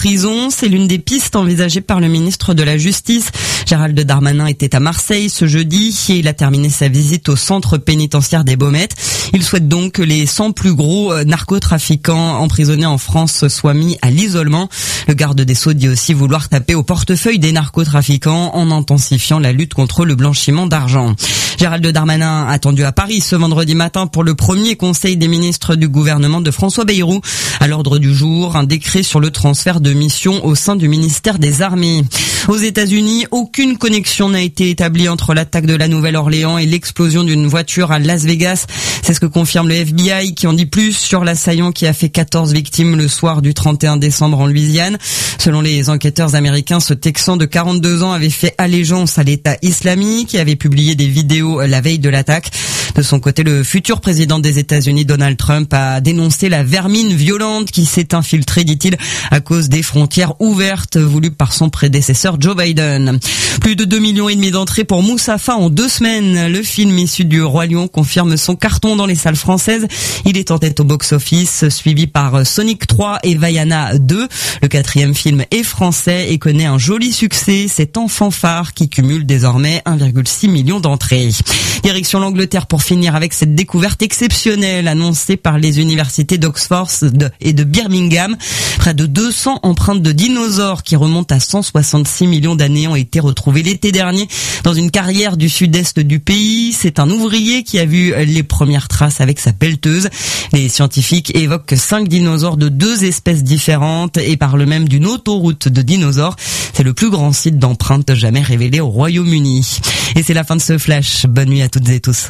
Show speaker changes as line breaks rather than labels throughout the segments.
prison. C'est l'une des pistes envisagées par le ministre de la Justice. Gérald Darmanin était à Marseille ce jeudi et il a terminé sa visite au centre pénitentiaire des Baumettes. Il souhaite donc que les 100 plus gros narcotrafiquants emprisonnés en France soient mis à l'isolement. Le garde des Sceaux dit aussi vouloir taper au portefeuille des narcotrafiquants en intensifiant la lutte contre le blanchiment d'argent. Gérald Darmanin attendu à Paris ce vendredi matin pour le premier conseil des ministres du gouvernement de François Bayrou. À l'ordre du jour, un décret sur le transfert de missions au sein du ministère des Armées. Aux États-Unis, aucune connexion n'a été établie entre l'attaque de la Nouvelle-Orléans et l'explosion d'une voiture à Las Vegas. C'est ce que confirme le FBI qui en dit plus sur l'assaillant qui a fait 14 victimes le soir du 31 décembre en Louisiane. Selon les enquêteurs américains, ce Texan de 42 ans avait fait allégeance à l'État islamique et avait publié des vidéos la veille de l'attaque. De son côté, le futur président des États-Unis, Donald Trump, a dénoncé la vermine violente qui s'est infiltrée, dit-il, à cause des frontières ouvertes voulues par son prédécesseur Joe Biden. Plus de 2,5 millions d'entrées pour Moussafa en 2 semaines. Le film issu du Roi Lion confirme son carton dans les salles françaises. Il est en tête au box-office, suivi par Sonic 3 et Vaiana 2. Le 4e film est français et connaît un joli succès. C'est En fanfare qui cumule désormais 1,6 million d'entrées. Direction l'Angleterre pour finir avec cette découverte exceptionnelle annoncée par les universités d'Oxford et de Birmingham. Près de 200 empreintes de dinosaures qui remontent à 166 millions d'années ont été retrouvées l'été dernier dans une carrière du sud-est du pays. C'est un ouvrier qui a vu les premières traces avec sa pelleteuse. Les scientifiques évoquent 5 dinosaures de 2 espèces différentes et parlent même d'une autoroute de dinosaures. C'est le plus grand site d'empreintes jamais révélé au Royaume-Uni. Et c'est la fin de ce flash. Bonne nuit à toutes et tous.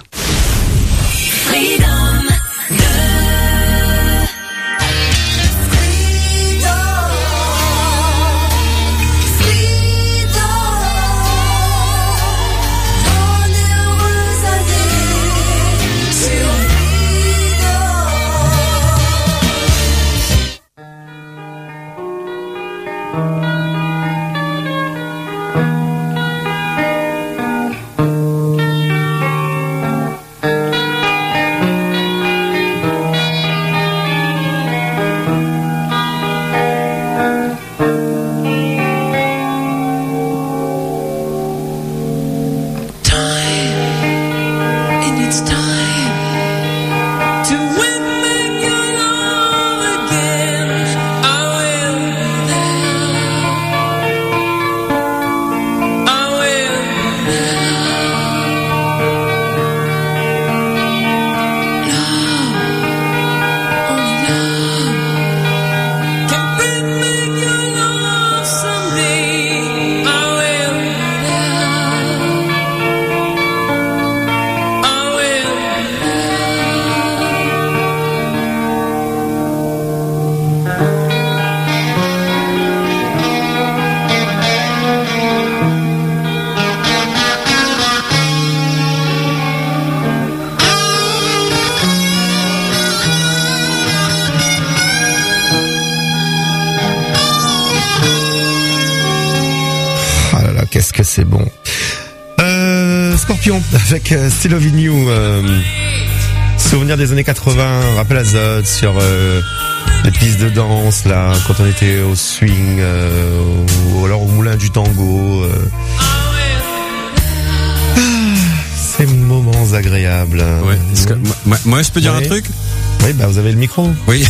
Qu'est-ce que c'est bon. Scorpion avec Still Loving You. Souvenir des années 80, rappel à Zod sur les pistes de danse là, quand on était au swing ou alors au moulin du tango. Ces moments agréables.
Ouais. Moi, je peux dire un truc.
Oui, bah vous avez le micro.
Oui.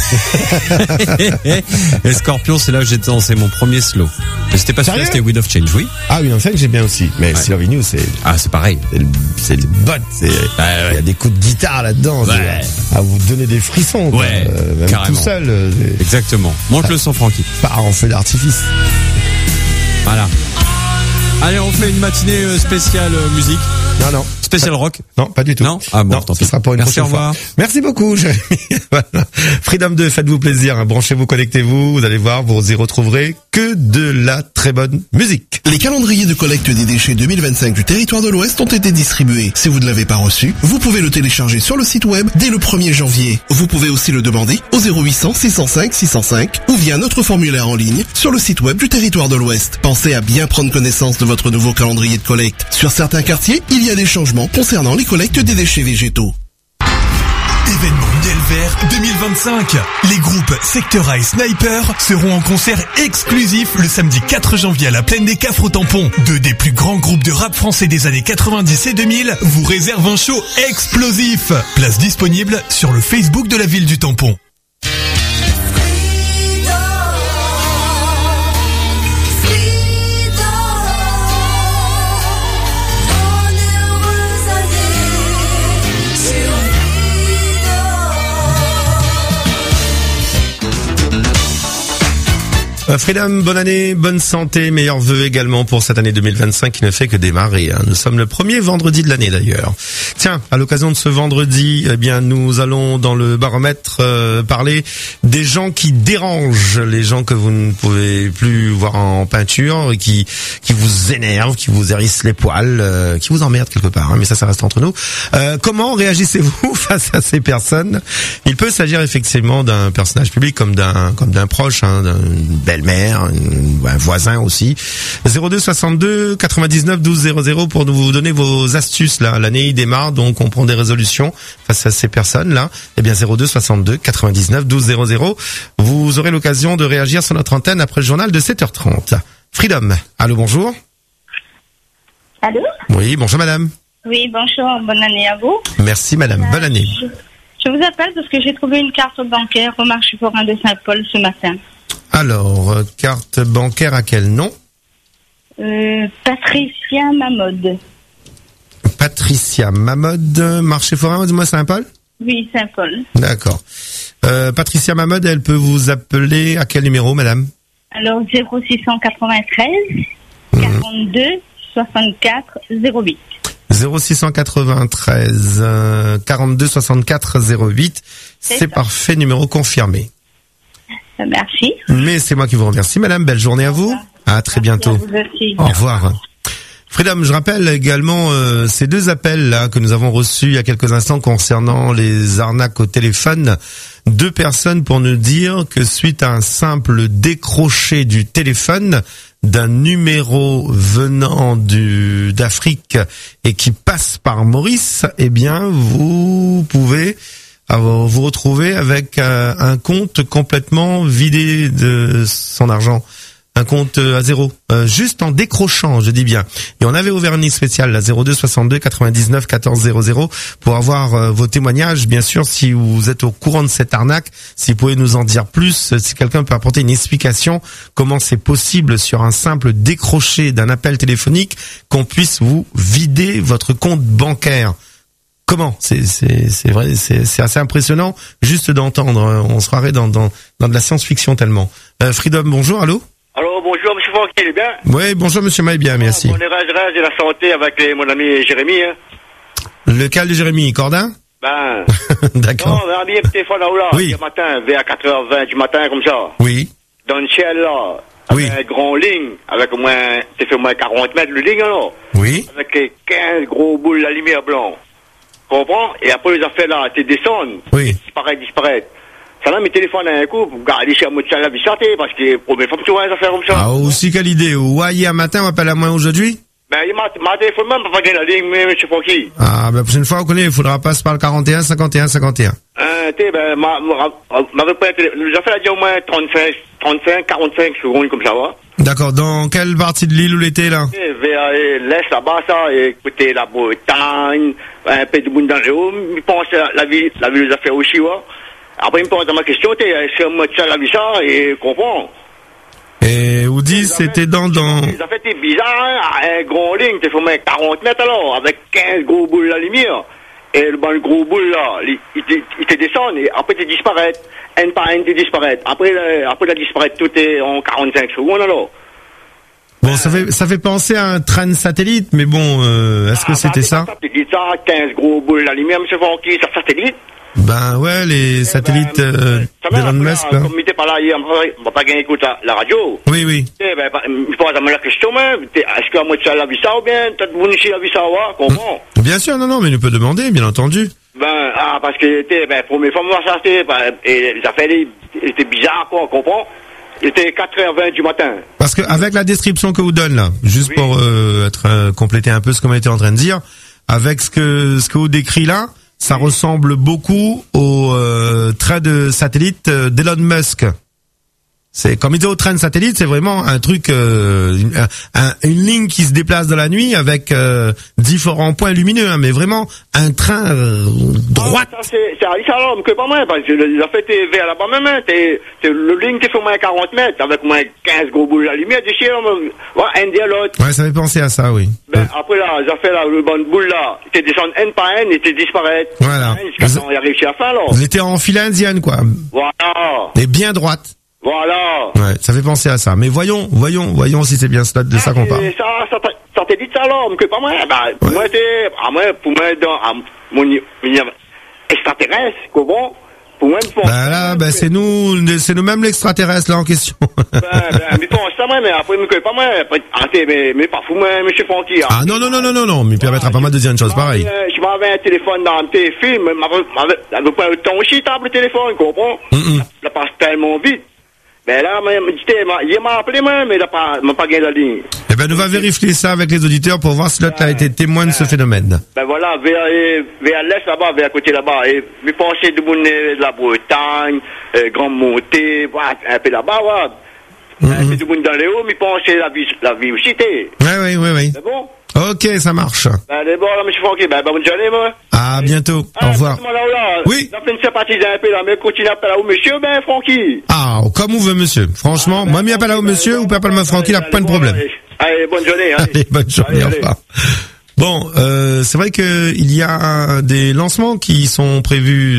Et Scorpion, c'est là où j'ai dansé mon premier slow. Mais c'était pas celui-là, c'était Wind of Change, oui.
Ah, Wind of Change, j'ai bien aussi. Mais Still Loving You, c'est...
Ah, c'est pareil.
C'est le bot. Il y a des coups de guitare là-dedans.
Ouais.
À vous donner des frissons.
Ouais,
même
carrément.
tout seul.
Exactement. Monte le son, Francky.
Part en feu d'artifice.
Voilà. Allez, on fait une matinée spéciale musique.
Non.
Spécial rock?
Non, pas du tout.
Non? Ah bon,
non,
tant
ce
pis.
sera pour une
Merci,
prochaine
au revoir.
fois. Merci beaucoup, Jérémy. Voilà. Freedom 2, faites-vous plaisir, branchez-vous, connectez-vous, vous allez voir, vous y retrouverez que de la très bonne musique.
Les calendriers de collecte des déchets 2025 du territoire de l'Ouest ont été distribués. Si vous ne l'avez pas reçu, vous pouvez le télécharger sur le site web dès le 1er janvier. Vous pouvez aussi le demander au 0800 605 605 ou via notre formulaire en ligne sur le site web du territoire de l'Ouest. Pensez à bien prendre connaissance de votre nouveau calendrier de collecte. Sur certains quartiers, il y a des changements concernant les collectes des déchets végétaux.
Événement Ciel Vert 2025. Les groupes Secteur A et Sniper seront en concert exclusif le samedi 4 janvier à la Plaine des Cafres au Tampon. Deux des plus grands groupes de rap français des années 90 et 2000 vous réservent un show explosif. Place disponible sur le Facebook de la ville du Tampon.
Freedom, bonne année, bonne santé, meilleurs vœux également pour cette année 2025 qui ne fait que démarrer. Nous sommes le premier vendredi de l'année d'ailleurs. Tiens, à l'occasion de ce vendredi, eh bien, nous allons dans le baromètre parler des gens qui dérangent, les gens que vous ne pouvez plus voir en peinture, qui vous énervent, qui vous hérissent les poils, qui vous emmerdent quelque part. Mais ça reste entre nous. Comment réagissez-vous face à ces personnes? Il peut s'agir effectivement d'un personnage public comme d'un proche, d'une belle-mère, un voisin aussi. 02 62 99 12 00 pour nous donner vos astuces là. L'année démarre, donc on prend des résolutions face à ces personnes là. Eh bien 02 62 99 12 00. Vous aurez l'occasion de réagir sur notre antenne après le journal de 7h30. Freedom. Allô, bonjour.
Allô?
Oui, bonjour madame.
Oui, bonjour, bonne année à vous.
Merci madame, bonne année.
Je vous appelle parce que j'ai trouvé une carte bancaire au marché forain de Saint-Paul ce matin.
Alors, carte bancaire à quel nom?
Patricia Mamode.
Patricia Mamode, marché forain, dis-moi Saint-Paul?
Oui, Saint-Paul.
D'accord. Patricia Mamode, elle peut vous appeler à quel numéro, madame?
Alors, 0693 42 64 08.
0693 42 64 08. C'est parfait, numéro confirmé.
Merci.
Mais c'est moi qui vous remercie, madame. Belle journée à vous. À très bientôt.
À vous aussi.
Au revoir. Freedom, je rappelle également ces deux appels là que nous avons reçus il y a quelques instants concernant les arnaques au téléphone. Deux personnes pour nous dire que suite à un simple décroché du téléphone d'un numéro venant d'Afrique et qui passe par Maurice, eh bien vous pouvez vous retrouver avec un compte complètement vidé de son argent. Un compte à zéro, juste en décrochant, je dis bien. Et on avait ouvert une ligne spéciale, la 02 62 99 14 00, pour avoir vos témoignages. Bien sûr, si vous êtes au courant de cette arnaque, si vous pouvez nous en dire plus, si quelqu'un peut apporter une explication, comment c'est possible sur un simple décroché d'un appel téléphonique qu'on puisse vous vider votre compte bancaire. Comment? C'est vrai, c'est assez impressionnant juste d'entendre. On se croirait dans de la science-fiction tellement. Freedom, bonjour, allô?
Alors bonjour monsieur Franck, il est bien?
Oui, bonjour monsieur Maï, bien, merci.
On est rage de la santé avec mon ami Jérémy. Hein.
Lequel de Jérémy? Cordin?
Ben.
D'accord.
Non, on a mis un téléphone là,
oui.
Le matin, vers 4h20 du matin, comme ça.
Oui.
Dans le ciel là,
oui.
Avec un grand ligne, avec au moins 40 mètres le ligne alors.
Oui.
Avec 15 gros boules de lumière blanc. Comprends? Et après les affaires là, tu descends.
Oui.
Disparaître. Ça là, mes téléphones à un coup, pour garder chez moi de la vie santé, parce que pour mes femmes, tu vois, les affaires comme ça.
Ah, aussi quelle idée. Ouais, hier matin, on m'appelle à moi aujourd'hui?
Ben, il m'a téléphone même pour gagner la ligne, mais monsieur Francky.
Ah, ben, prochaine fois, on connaît, il faudra passer par le 41, 51, 51.
M'avait pas les affaires, il y a au moins 35, 45 secondes, comme ça, va.
D'accord. Dans quelle partie de l'île où l'été, là?
Vers l'est, là-bas, ça, et écoutez, la Bretagne, un peu de Boundangeau, je pense à la ville des affaires aussi, ouais. Après, il me pose ma question, est-ce que moi, tu as vu ça, et comprends.
Et vous dites, c'était dans...
Ça fait, c'est bizarre, hein, un grand ligne, tu fais 40 mètres, alors, avec 15 gros boules de lumière. Et le gros boule, là, il te descend, et après, tu disparais. Un par un, tu disparais. Après, tu disparais, tout est en 45 secondes, alors.
Bon, ça fait penser à un train satellite, mais bon, est-ce que c'était ça?
Satellite, ça, 15 gros boules de lumière, monsieur Francky, ça satellite.
Ben ouais, les satellites d'Elon Musk, là.
Comme il était pas là hier, on va pas gagner écoute la radio.
Oui, oui.
Je pose à moi la question, est-ce que moi tu as vu ça ou bien peut-être vous n'avez vu ça, comprends?
Bien sûr, non, mais il peut demander, bien entendu.
Parce que, pour mes femmes, ça c'était, et les affaires, étaient bizarres, quoi, comprends? Il était 4h20 du matin.
Parce que avec la description que vous donne là, juste pour compléter un peu ce qu'on était en train de dire, avec ce que vous décrit là, ça ressemble beaucoup au train de satellite d'Elon Musk. C'est comme il dit au train de satellite, c'est vraiment un truc, une ligne qui se déplace dans la nuit avec différents points lumineux, hein, mais vraiment un train droit.
Ça c'est à l'Issalom que pas moi, parce que la fait t'es vers là-bas même, le ligne qui fait au moins 40 mètres avec au moins 15 gros boules de lumière d'ici, un de l'autre.
Ouais, ça fait penser à ça, oui.
Ben, après là, j'ai fait là, le bon boule là, t'es descendu N par N et t'es disparaître.
Voilà.
Jusqu'à temps, il a réussi à faire là.
Vous étiez en file indienne, quoi.
Voilà.
Et bien droite.
Voilà.
Ouais, ça fait penser à ça. Mais voyons si c'est bien de ça qu'on parle.
Ça te dit ça là, que pas moi. Bah, pour moi, pour moi, dans mon extraterrestre, comment? Pour moi,
c'est nous-mêmes l'extraterrestre là en question.
Mais pense ça moi, mais après, pas moi. Mais pas fou, moi, monsieur Francky.
Ah non, mais permettra pas mal de dire une chose pareille.
Je m'avais un téléphone dans un téléfilm, m'avait pas le temps aussi, table le téléphone, comprends? Ça passe tellement vite. Ben là, il m'a appelé moi, mais il m'a pas gagné la ligne.
Eh ben, nous va vérifier ça avec les auditeurs pour voir si l'autre a été témoin de ce phénomène.
Ben voilà, vers l'est là-bas, vers côté là-bas, et me pencher de la Bretagne, Grande Montée, un peu là-bas, voilà. Un peu dans les hauts, me pencher la vie aussi,
Oui.
C'est bon?
Ok, ça marche.
Ben d'abord, là, monsieur Francky, bonne journée, moi.
À bientôt. Au revoir. Oui.
La peine sympathiser un peu là, mais continue à appeler là, monsieur, Francky.
Ah, comme on veut, monsieur. Franchement, moi, m'y appelle là, monsieur, ou pas appeler Francky, il n'a pas de problème.
Allez, bonne journée,
Allez, bonne journée, au revoir. Bon, c'est vrai que il y a des lancements qui sont prévus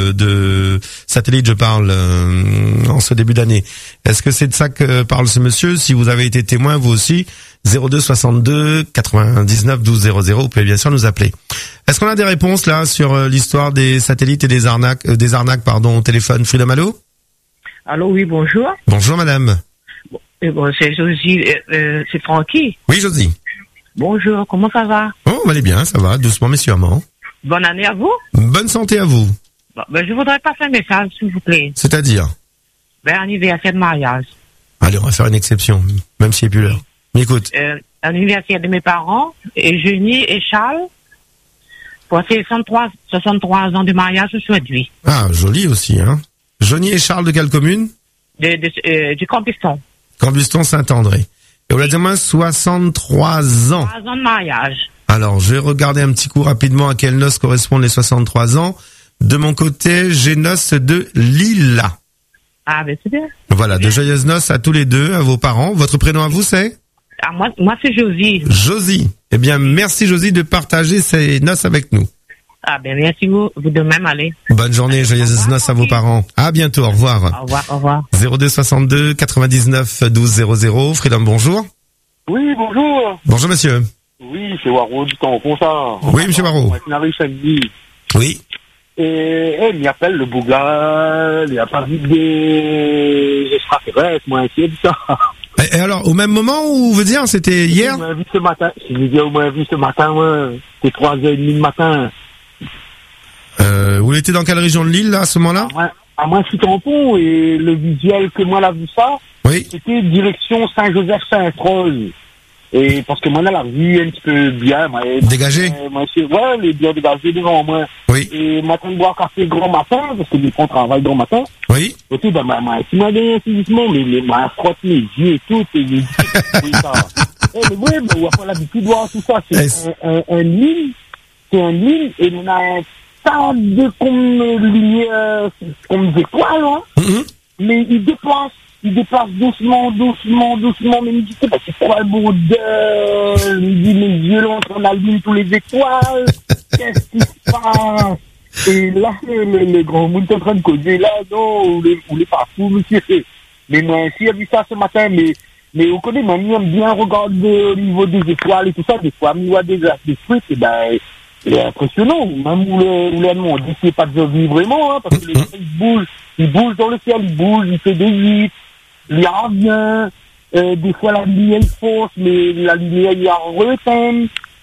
de satellites, je parle, en ce début d'année. Est-ce que c'est de ça que parle ce monsieur? Si vous avez été témoin, vous aussi, 02 62 99 12 00, vous pouvez bien sûr nous appeler. Est-ce qu'on a des réponses là sur l'histoire des satellites et des arnaques au téléphone? Freedom, allô?
Allô, oui, bonjour.
Bonjour madame.
Bon, c'est Josie, c'est Francky.
Oui, Josie.
Bonjour, comment ça va?
Oh, allez bien, ça va, doucement mais sûrement.
Bonne année à vous.
Bonne santé à vous.
Bon, je voudrais passer un message, s'il vous plaît.
C'est-à-dire?
Anniversaire de mariage.
Allez, on va faire une exception, même s'il n'est plus l'heure. Mais écoute.
Anniversaire de mes parents, et Jenny et Charles, pour ces 63 ans de mariage aujourd'hui.
Ah, joli aussi, hein. Jenny et Charles de quelle commune?
Du Cambuston.
Cambuston Saint-André. Et on l'a dit moins 63 ans.
3 ans de mariage.
Alors, je vais regarder un petit coup rapidement à quelles noces correspondent les 63 ans. De mon côté, j'ai noces de Lila.
Ah, ben c'est bien.
Voilà, de joyeuses noces à tous les deux, à vos parents. Votre prénom à vous, c'est?
Ah, moi c'est Josie.
Josie. Eh bien, merci Josie de partager ces noces avec nous.
Ah, ben merci vous de même, allez.
Bonne journée, joyeuses noces à vos parents. À bientôt, au revoir.
Au revoir.
02 62 99 12 00. Freedom, bonjour.
Oui, bonjour.
Bonjour monsieur.
Oui, c'est Waro du Tampon, ça.
Oui, monsieur Waro. Oui.
Et il m'appelle le Bougla, il a pas vu des extraterrestres, moi, c'est dit ça.
Et alors, au même moment où vous dire, c'était hier?
Au moins vu ce matin. Si je dis au moins vu ce matin, ouais. C'était 3h30 du matin.
Vous étiez dans quelle région de l'île, là, à ce moment-là?
À moi, je suis Tampon, et le visuel que moi, l'a vu ça.
Oui.
C'était direction Saint-Joseph-Saint-Rose. Et parce que moi, là, la vue un petit peu bien.
Dégagé?
Ouais, les bien dégagés devant moi.
Oui.
Et matin de boire café grand matin, parce que les gens travaillent grand matin.
Oui.
Et puis, si moi, doucement, mais frotte mes yeux et tout, et les ça. Mais oui, on va pas l'habitude de voir tout ça. C'est un ligne, et on a un tas de lumière, comme des étoiles, hein. Mais il déplace doucement, mais il me dit, c'est quoi le bordel? Il me dit, mes yeux, là, on allume tous les étoiles. Qu'est-ce qui se passe? Et là, le grand monde est en train de causer, là, non, ou les pas fous, monsieur. Mais moi, si j'ai vu ça ce matin, mais vous connaissez, moi, j'aime bien regarder au niveau des étoiles et tout ça, des fois, il y a des trucs, et ben, c'est impressionnant. Même où le monde dit qu'il n'y a pas de vie vraiment, hein, parce que les gens, ils bougent dans le ciel, il fait des vitres. Il y a rien, des fois la lumière est fausse, mais la lumière il y a retenu.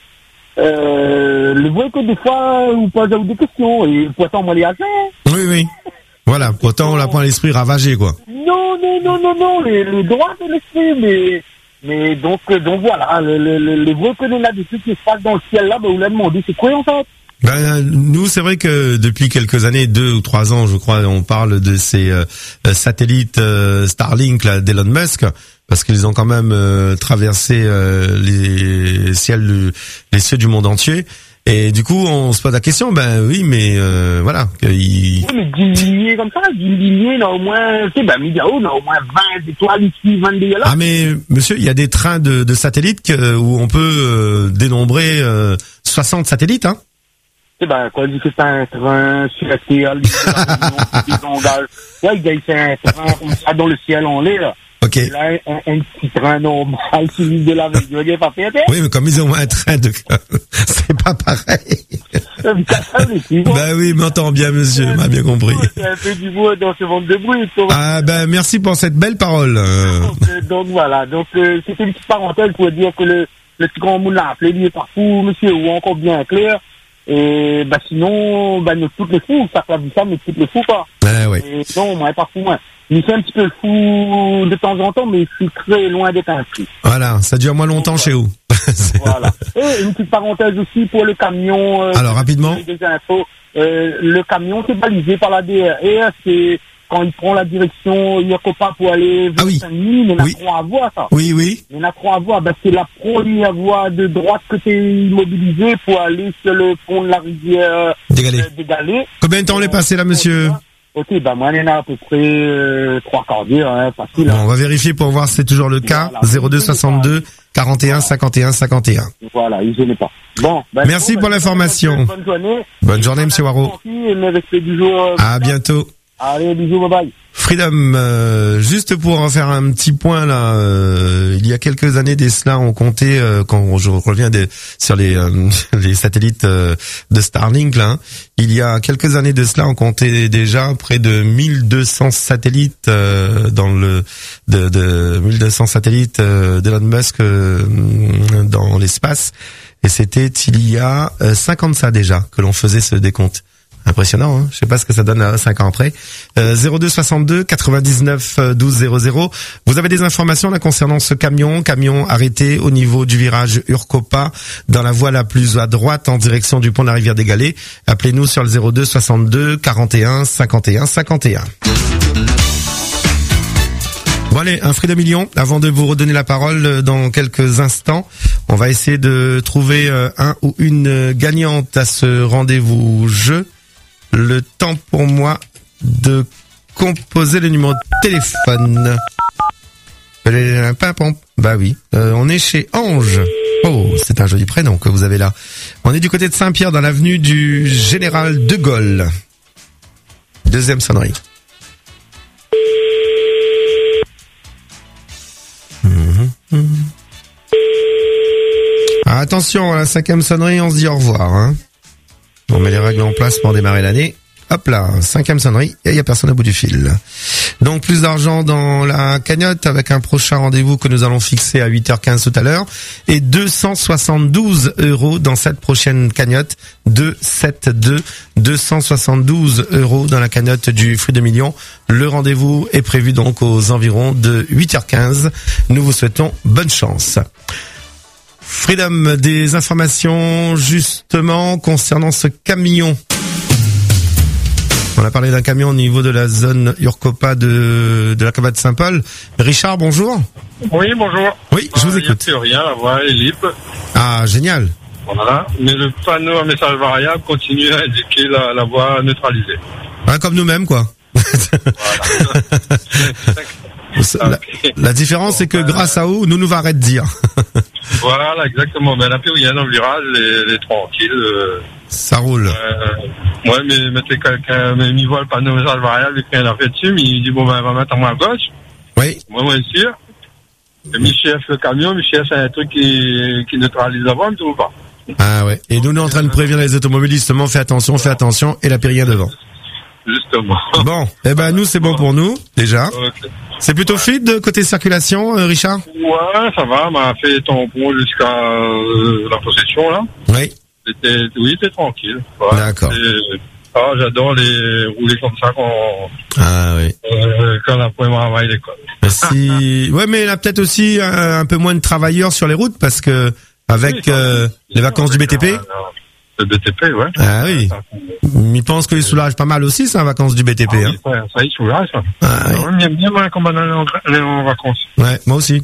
Le vrai que des fois, vous posez des questions, et pourtant on les a fait.
Oui. Voilà, pourtant on l'apprend à l'esprit ravagé, quoi.
Non, le droit de l'esprit, mais donc voilà, le vrai que là, des trucs qui se passent dans le ciel là, ben vous l'avez demandé, c'est quoi en fait?
Ben nous, c'est vrai que depuis quelques années, 2 ou 3 ans, je crois, on parle de ces satellites Starlink là, d'Elon Musk, parce qu'ils ont quand même traversé les cieux du monde entier. Et du coup, on se pose la question, ben oui, mais voilà.
Oui, mais d'une lignée comme ça, d'une lignée, là, au moins, tu sais, ben, Migao, là, au moins 20 étoiles ici, 22 là.
Ah, mais monsieur, il y a des trains de satellites où on peut dénombrer 60 satellites, hein.
Tu sais, ben, quoi, dit que c'est un train sur la ciel, là, il c'est un train comme ça dans le ciel en l'air, là.
Ok.
Et là, un petit train normal qui vise de la veille, pas fait.
Oui, mais comme ils ont un train de, c'est pas pareil. Ben oui, m'entend bien, monsieur, m'a bien compris.
C'est un peu du bois dans ce ventre de bruit.
Ah, ben, merci pour cette belle parole.
Donc, voilà. Donc, c'était une petite parenthèse pour dire que le petit grand monde l'a appelé, il est partout, monsieur, ou encore bien clair. Et, bah, sinon, bah, nous, toutes les fous, ça fait ça, mais toutes les fous pas.
Oui.
Et non, moi, pas fou, moi. Il fait un petit peu le fou de temps en temps, mais je suis très loin d'être un fou.
Voilà, ça dure moins longtemps chez vous.
Voilà. Et une petite parenthèse aussi pour le camion.
Alors, rapidement.
Des infos. Le camion, c'est balisé par la DRR, c'est quand il prend la direction Yokopa pour aller vers Saint-Denis, il y en a 3 voies, ça.
Oui.
Il y en a 3 voies. Ben, c'est la première voie de droite que tu es immobilisé pour aller sur le pont de la rivière Dégalé.
Combien de temps on est passé là, monsieur?
Ok, bah moi, il y en a à peu près 3 quarts d'heure, hein, facile.
Bon, on va vérifier pour voir si c'est toujours le cas. Voilà. 02 62 41 51 51.
Voilà, il ne pas. Bon,
merci pour l'information.
Bonne journée.
Bonne journée, monsieur Waro. À bientôt.
Allez, bisous, bye bye.
Freedom, juste pour en faire un petit point là, il y a quelques années des cela, on comptait quand je reviens sur les satellites de Starlink là, il y a quelques années de cela, on comptait déjà près de 1200 satellites dans 1200 satellites d'Elon Musk dans l'espace, et c'était il y a 5 ans de ça déjà que l'on faisait ce décompte. Impressionnant, hein. Je sais pas ce que ça donne 5 ans après. 02 62 99 12 00. Vous avez des informations là concernant ce camion arrêté au niveau du virage Urcopa dans la voie la plus à droite en direction du pont de la rivière Dégalé. Appelez-nous sur le 02 62 41 51 51. Bon allez, un Freedom Million. Avant de vous redonner la parole dans quelques instants, on va essayer de trouver un ou une gagnante à ce rendez-vous jeu. Le temps pour moi de composer le numéro de téléphone. Bah oui, on est chez Ange. Oh, c'est un joli prénom que vous avez là. On est du côté de Saint-Pierre dans l'avenue du Général de Gaulle. Deuxième sonnerie. Ah, attention, à la 5e sonnerie, on se dit au revoir, hein. On met les règles en place pour démarrer l'année. Hop là, 5e sonnerie, et il n'y a personne au bout du fil. Donc plus d'argent dans la cagnotte avec un prochain rendez-vous que nous allons fixer à 8h15 tout à l'heure. Et 272 € dans cette prochaine cagnotte. 272 € dans la cagnotte du Freedom Million. Le rendez-vous est prévu donc aux environs de 8h15. Nous vous souhaitons bonne chance. Freedom, des informations justement concernant ce camion. On a parlé d'un camion au niveau de la zone Urcopa de la cabane de Saint-Paul. Richard, bonjour.
Oui, bonjour.
Oui, je vous écoute.
Il n'y a plus rien, la voie est libre.
Ah, génial.
Voilà, mais le panneau à message variable continue à indiquer la voie neutralisée.
Ouais, comme nous-mêmes, quoi.
Voilà.
La différence, c'est que grâce à vous, nous va arrêter de dire.
Voilà, exactement. Mais là, il y a un virage, les tranquille.
Ça roule.
Ouais, mais mettez quelqu'un, mais il voit le panneau message variable, il fait un affaire dessus, mais il dit, bon, ben, va mettre à moi à gauche.
Oui.
Moi, sûr. Et Michel, le camion, Michel, c'est un truc qui neutralise la voie, mais tu vois pas.
Ah ouais. Et nous, on est en train de prévenir les automobilistes, justement, fais attention, et la rien devant.
Justement.
Bon, eh ben, nous, c'est bon pour nous, déjà.
Okay.
C'est plutôt fluide de côté circulation, Richard?
Ouais, ça va, m'a fait tampon jusqu'à la possession, là.
Oui.
C'était tranquille. Ouais.
D'accord.
J'adore les rouler comme ça quand la première travail l'école.
Ouais, mais il y a peut-être aussi un peu moins de travailleurs sur les routes parce que avec les vacances du BTP.
Le BTP, ouais.
Ah oui. Il pense qu'il soulage pas mal aussi, ça, vacances du BTP.
Ah, hein. Ça y soulage, ça.
Ah, oui.
Ouais, bien moins qu'on va aller en vacances.
Ouais, moi aussi.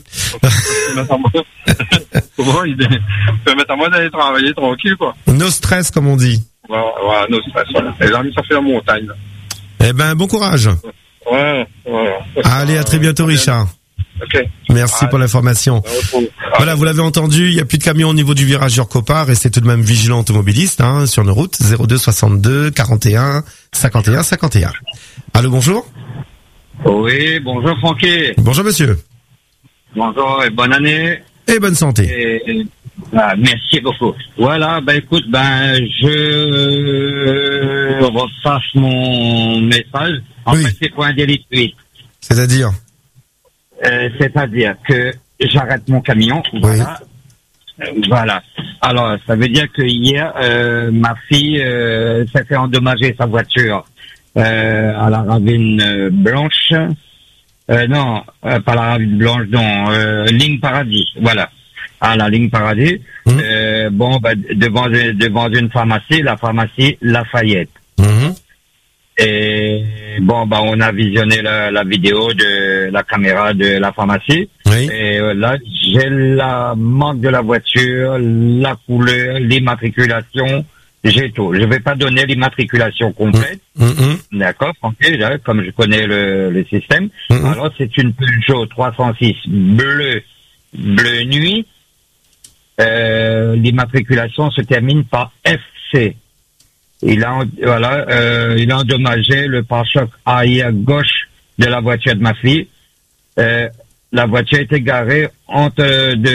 Pour il peut mettre en mode d'aller travailler tranquille, quoi.
No stress, comme on dit.
Voilà, no stress, voilà. Et là, ça fait la montagne, là.
Eh ben, bon courage.
Ouais.
Allez, à très bientôt, Richard.
Ok.
Merci pour l'information. Voilà, vous l'avez entendu, il n'y a plus de camions au niveau du virage Urcopa. Restez tout de même vigilants automobilistes, hein, sur nos routes. 02 62 41 51 51. Allô, bonjour.
Oui, bonjour Francky.
Bonjour monsieur.
Bonjour et bonne année.
Et bonne santé.
Merci beaucoup. Voilà, écoute, je refasse mon message. En fait, c'est pour un délit de fuite.
C'est-à-dire
C'est-à-dire que j'arrête mon camion, voilà. Voilà. Alors, ça veut dire que hier, ma fille s'est fait endommager sa voiture à la ravine blanche. Non, pas la ravine blanche, non, ligne Paradis, voilà. À la ligne Paradis. Devant une pharmacie, la pharmacie Lafayette. Et on a visionné la vidéo de la caméra de la pharmacie. Oui. Et là, j'ai la marque de la voiture, la couleur, l'immatriculation, j'ai tout. Je vais pas donner l'immatriculation complète. D'accord, tranquille, comme je connais le système. Alors, c'est une Peugeot 306 bleu nuit. L'immatriculation se termine par FC. Il a endommagé le pare-choc arrière gauche de la voiture de ma fille. La voiture était garée de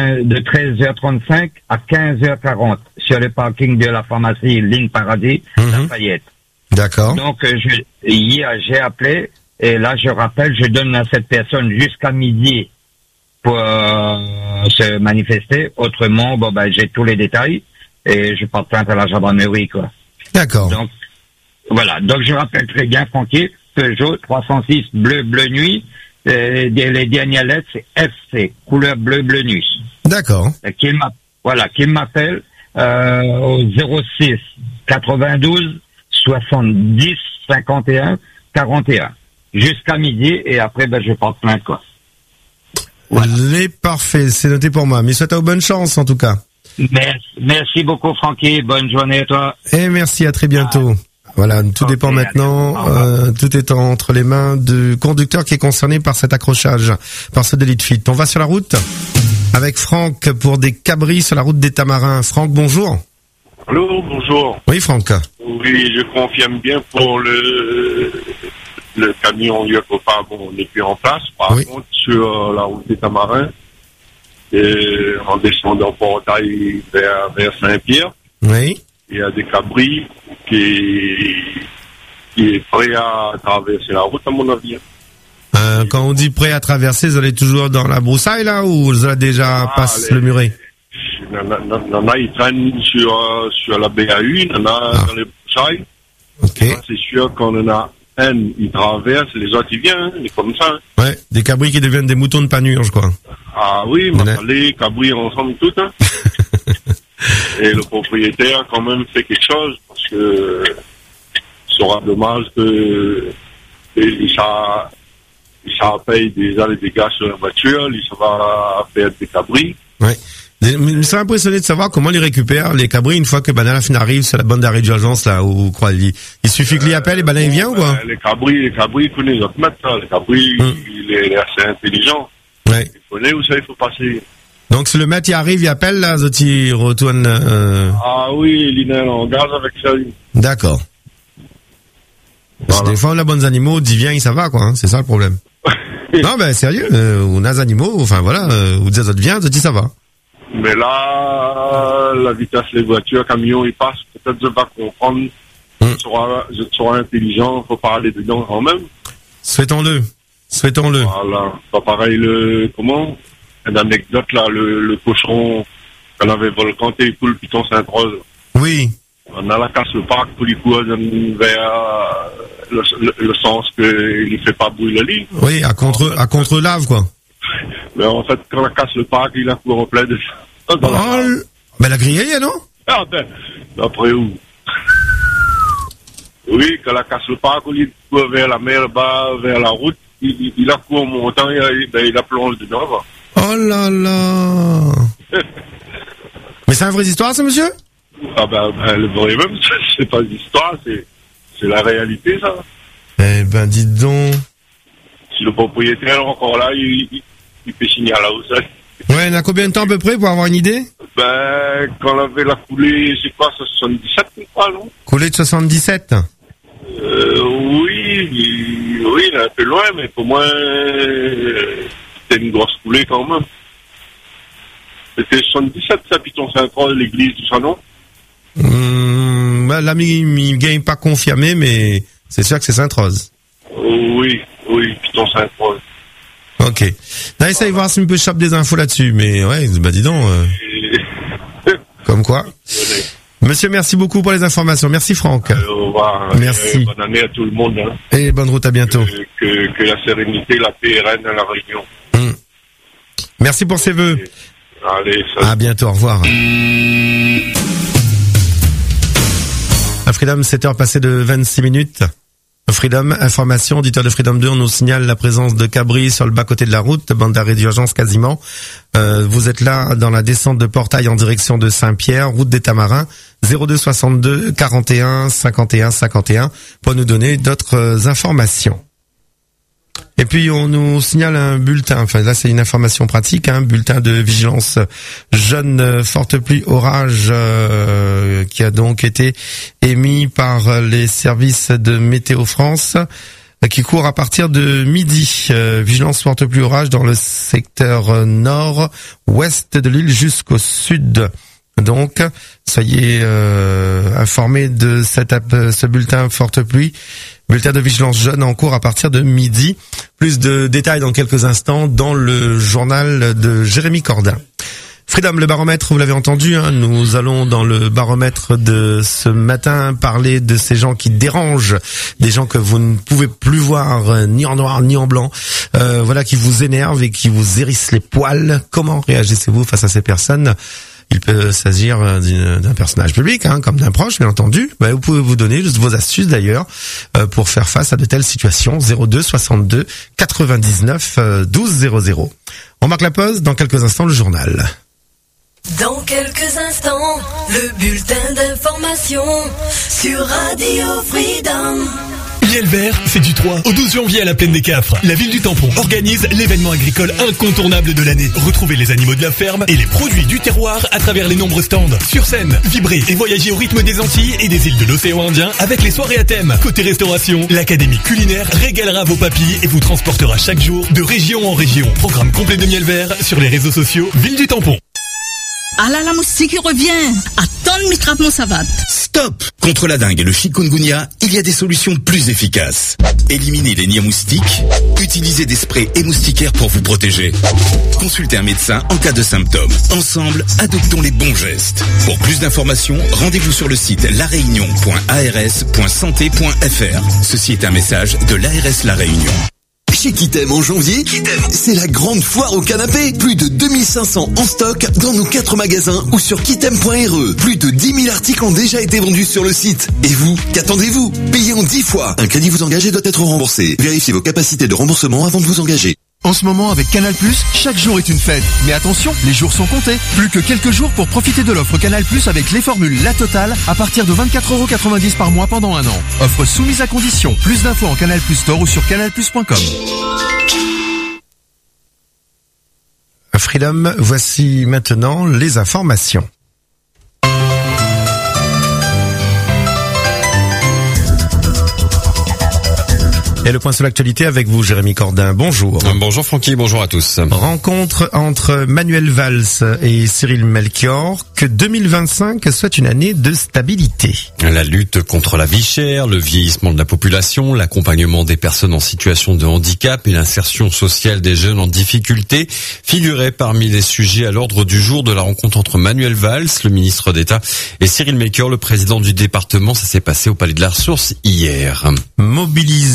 13h35 à 15h40 sur le parking de la pharmacie Ligne Paradis, Lafayette.
D'accord.
Donc, hier, j'ai appelé, et là, je rappelle, je donne à cette personne jusqu'à midi pour se manifester. Autrement, j'ai tous les détails, et je porte plainte à la gendarmerie, quoi.
D'accord.
Donc, voilà. Donc, je rappelle très bien, Francky, Peugeot 306 bleu nuit. Les dernières lettres, c'est FC, couleur bleu nuit.
D'accord.
Qu'il m'appelle au 06 92 70 51 41 jusqu'à midi, et après, je porte plainte, quoi.
Voilà. Les parfaits, c'est noté pour moi. Mais souhaite à bonne chance, en tout cas.
Merci beaucoup, Francky. Bonne journée à toi.
Et merci, à très bientôt. Voilà, tout dépend maintenant. Tout est entre les mains du conducteur qui est concerné par cet accrochage, par ce délit de fuite. On va sur la route avec Franck pour des cabris sur la route des Tamarins. Franck, bonjour.
Allô, bonjour.
Oui, Franck.
Oui, je confirme bien pour le camion Urcopa, on n'est plus en place. Par contre, sur la route des Tamarins, et en descendant Portail vers Saint-Pierre, il y a des cabris qui est prêt à traverser la route, à mon avis.
Quand on dit prêt à traverser, vous allez toujours dans la broussaille, là, ou vous allez déjà passer le muret?
Non, ils traînent sur la BAU, il y en a dans les broussailles.
Okay.
C'est sûr qu'on en a un, ils traversent, les autres, ils viennent, c'est comme ça.
Ouais, des cabris qui deviennent des moutons de panurge, quoi.
Ah oui, les cabris ensemble tout, hein. Et le propriétaire, quand même, fait quelque chose, parce que ce sera dommage que ça paye déjà les dégâts sur la voiture, ça va faire des cabris.
Ouais. Mais ça m'a impressionné de savoir comment ils récupèrent les cabris une fois que la fin arrive sur la bande d'arrêt d'urgence, là, où, quoi, il suffit qu'il y appelle et il vient, ou quoi?
Les cabris, il connaît notre maître, là. Les cabris, il est assez intelligent.
Ouais.
Il connaît où ça, il faut passer.
Donc, si le maître, il arrive, il appelle, là, il retourne,
Ah oui, il est en gaz avec ça, lui.
D'accord. Voilà. Des fois, on a bons animaux, dit viens, ça va, quoi, hein, c'est ça le problème. Non, sérieux, on a des animaux, enfin, voilà, vous dites, viens, ça va.
Mais là, la vitesse des voitures, camions, ils passent, peut-être je vais comprendre. Je serai intelligent, faut parler dedans quand même.
Souhaitons-le.
Voilà. Pas pareil, une anecdote là, le cochon qu'on avait volcanté tout le Piton Sainte-Rose.
Oui.
On a la casse le parc, tous les coups vers le sens qu'il ne fait pas brûler la ligne.
Oui, à contre-lave, quoi.
Mais en fait, quand on casse le parc, il a couru en plein de...
La grillée, non?
Ah D'après où? Oui, quand la casse le parc, au lieu de courir vers la mer, bas, vers la route, il a couru en montant, il a plongé dedans. Bah.
Oh là là. Mais c'est une vraie histoire, ça, monsieur?
Ah le vrai même, c'est pas l'histoire, c'est la réalité, ça.
Eh ben, dites donc.
Si le propriétaire est encore là, il peut signer à la hausse.
Ouais, il y a combien de temps à peu près pour avoir une idée?
Quand on avait la coulée, c'est quoi, 77, je crois, non?
Coulée de 77?
Oui, il est un peu loin, mais pour moi, c'était une grosse coulée quand même. C'était 77, ça, Piton Saint-Croix, l'église, tout ça, non?
L'ami, il gagne pas confirmé, mais c'est sûr que c'est Sainte-Rose.
Oui, Piton Saint-Croix.
Ok. Là, essaye de voir si on peut choper des infos là-dessus, mais ouais, bah dis donc. Comme quoi. Monsieur, merci beaucoup pour les informations. Merci Franck.
Au revoir.
Merci.
Bonne année à tout le monde. Hein.
Et bonne route, à bientôt.
Que la sérénité, la paix règne à la Réunion.
Merci pour ces vœux.
Allez, salut.
À bientôt, au revoir. À Freedom, 7h passées de 26 minutes. Freedom, information, auditeur de Freedom 2, on nous signale la présence de cabris sur le bas-côté de la route, bande d'arrêt d'urgence quasiment. Vous êtes là dans la descente de Portail en direction de Saint-Pierre, route des Tamarins, 02 62 41 51 51 pour nous donner d'autres informations. Et puis on nous signale un bulletin, enfin là c'est une information pratique, bulletin de vigilance jaune forte pluie orage qui a donc été émis par les services de Météo France qui court à partir de midi. Vigilance forte pluie orage dans le secteur nord-ouest de l'île jusqu'au sud. Donc, soyez informés de ce bulletin forte pluie. Bulletin de vigilance jaune en cours à partir de midi. Plus de détails dans quelques instants dans le journal de Jérémy Cordin. Freedom, le baromètre, vous l'avez entendu, nous allons dans le baromètre de ce matin parler de ces gens qui dérangent, des gens que vous ne pouvez plus voir ni en noir ni en blanc, qui vous énervent et qui vous hérissent les poils. Comment réagissez-vous face à ces personnes? Il peut s'agir d'un personnage public, comme d'un proche, bien entendu. Vous pouvez vous donner juste vos astuces d'ailleurs pour faire face à de telles situations. 02 62 99 12 00. On marque la pause, dans quelques instants le journal.
Dans quelques instants, le bulletin d'information sur Radio Freedom.
Miel vert, c'est du 3 au 12 janvier à la Plaine des Cafres. La ville du Tampon organise l'événement agricole incontournable de l'année. Retrouvez les animaux de la ferme et les produits du terroir à travers les nombreux stands. Sur scène, vibrez et voyagez au rythme des Antilles et des îles de l'océan Indien avec les soirées à thème. Côté restauration, l'Académie culinaire régalera vos papilles et vous transportera chaque jour de région en région. Programme complet de Miel vert sur les réseaux sociaux Ville du Tampon.
Ah là, la moustique revient. Attends, le microbe mon savate.
Stop! Contre la dengue et le chikungunya, il y a des solutions plus efficaces. Éliminez les nids à moustiques, utilisez des sprays et moustiquaires pour vous protéger. Consultez un médecin en cas de symptômes. Ensemble, adoptons les bons gestes. Pour plus d'informations, rendez-vous sur le site laréunion.ars.santé.fr. Ceci est un message de l'ARS La Réunion.
Chez Kitem en janvier, c'est la grande foire au canapé. Plus de 2500 en stock dans nos 4 magasins ou sur kitem.re. Plus de 10 000 articles ont déjà été vendus sur le site. Et vous, qu'attendez-vous? Payez en 10 fois. Un crédit vous engagé doit être remboursé. Vérifiez vos capacités de remboursement avant de vous engager.
En ce moment, avec Canal+, chaque jour est une fête. Mais attention, les jours sont comptés. Plus que quelques jours pour profiter de l'offre Canal+, avec les formules La Totale, à partir de 24,90 € par mois pendant un an. Offre soumise à condition. Plus d'infos en Canal+ Store ou sur canalplus.com.
Freedom, voici maintenant les informations. Et le point sur l'actualité avec vous, Jérémy Cordin. Bonjour.
Bonjour Francky, bonjour à tous.
Rencontre entre Manuel Valls et Cyril Melchior, que 2025 soit une année de stabilité.
La lutte contre la vie chère, le vieillissement de la population, l'accompagnement des personnes en situation de handicap et l'insertion sociale des jeunes en difficulté figuraient parmi les sujets à l'ordre du jour de la rencontre entre Manuel Valls, le ministre d'État, et Cyril Melchior, le président du département. Ça s'est passé au Palais de la Ressource hier.
Mobiliser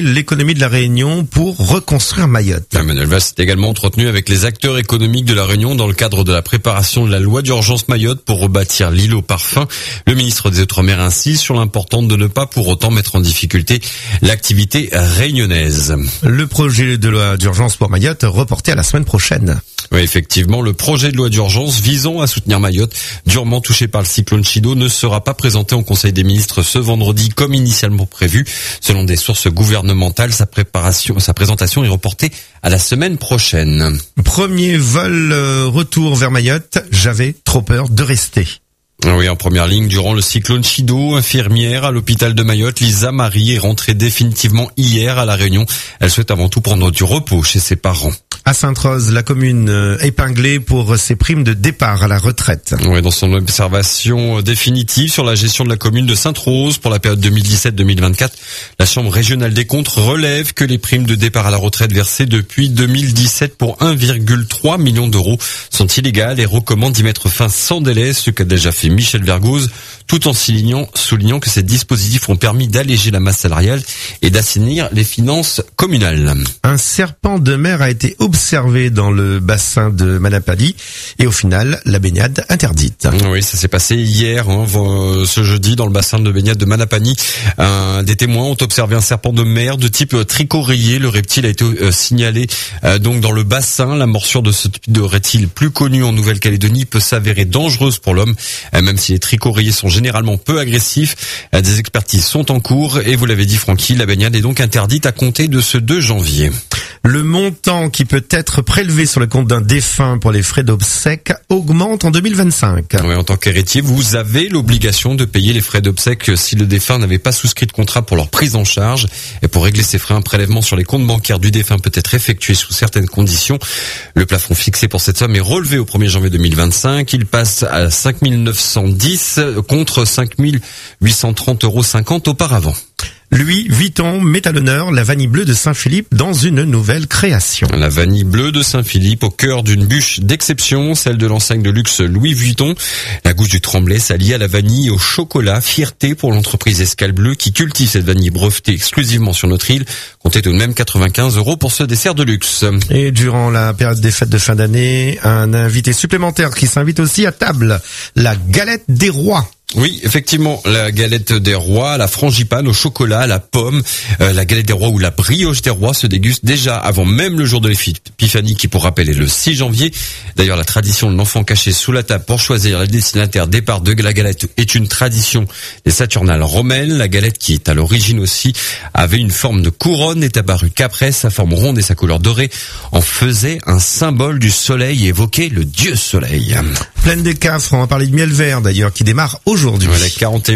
l'économie de la Réunion pour reconstruire Mayotte.
Manuel Valls s'est également entretenu avec les acteurs économiques de la Réunion dans le cadre de la préparation de la loi d'urgence Mayotte pour rebâtir l'île au parfum. Le ministre des Outre-mer insiste sur l'importance de ne pas pour autant mettre en difficulté l'activité réunionnaise.
Le projet de loi d'urgence pour Mayotte reporté à la semaine prochaine.
Oui, effectivement, le projet de loi d'urgence visant à soutenir Mayotte, durement touché par le cyclone Chido, ne sera pas présenté en Conseil des ministres ce vendredi comme initialement prévu. Selon des sources gouvernementales, sa présentation est reportée à la semaine prochaine.
Premier vol retour vers Mayotte, j'avais trop peur de rester.
Oui, en première ligne, durant le cyclone Chido, infirmière à l'hôpital de Mayotte, Lisa Marie est rentrée définitivement hier à La Réunion. Elle souhaite avant tout prendre du repos chez ses parents.
À Sainte-Rose, la commune épinglée pour ses primes de départ à la retraite.
Oui, dans son observation définitive sur la gestion de la commune de Sainte-Rose pour la période 2017-2024, la Chambre régionale des comptes relève que les primes de départ à la retraite versées depuis 2017 pour 1,3 million d'euros sont illégales et recommande d'y mettre fin sans délai, ce qu'a déjà fait Michel Vergouz, tout en soulignant que ces dispositifs ont permis d'alléger la masse salariale et d'assainir les finances communales.
Un serpent de mer a été observé dans le bassin de Manapani et au final, la baignade interdite.
Oui, ça s'est passé hier, ce jeudi, dans le bassin de baignade de Manapani. Des témoins ont observé un serpent de mer de type trichorhier. Le reptile a été signalé donc dans le bassin. La morsure de ce type de reptile, plus connu en Nouvelle-Calédonie, peut s'avérer dangereuse pour l'homme, même si les trichorhiers sont généralement peu agressifs. Des expertises sont en cours et vous l'avez dit Francky, la baignade est donc interdite à compter de ce 2 janvier.
Le montant qui peut être prélevé sur le compte d'un défunt pour les frais d'obsèques augmente en 2025.
Oui, en tant qu'héritier, vous avez l'obligation de payer les frais d'obsèques si le défunt n'avait pas souscrit de contrat pour leur prise en charge. Et pour régler ces frais, un prélèvement sur les comptes bancaires du défunt peut être effectué sous certaines conditions. Le plafond fixé pour cette somme est relevé au 1er janvier 2025. Il passe à 5 910 contre 5 830,50 € auparavant.
Louis Vuitton met à l'honneur la vanille bleue de Saint-Philippe dans une nouvelle création.
La vanille bleue de Saint-Philippe au cœur d'une bûche d'exception, celle de l'enseigne de luxe Louis Vuitton. La gousse du Tremblay s'allie à la vanille et au chocolat. Fierté pour l'entreprise Escale Bleue qui cultive cette vanille brevetée exclusivement sur notre île. Comptez tout de même 95 € pour ce dessert de luxe.
Et durant la période des fêtes de fin d'année, un invité supplémentaire qui s'invite aussi à table, la galette des rois.
Oui, effectivement, la galette des rois, la frangipane au chocolat, la pomme, la galette des rois ou la brioche des rois se dégustent déjà avant même le jour de l'épiphanie qui, pour rappel, est le 6 janvier. D'ailleurs, la tradition de l'enfant caché sous la table pour choisir le destinataire départ de la galette est une tradition des Saturnales romaines. La galette, qui est à l'origine aussi, avait une forme de couronne, est apparue qu'après. Sa forme ronde et sa couleur dorée en faisaient un symbole du soleil et évoquait le dieu soleil.
Plaine des Cafres, on va parler de miel vert d'ailleurs, qui démarre aujourd'hui.
La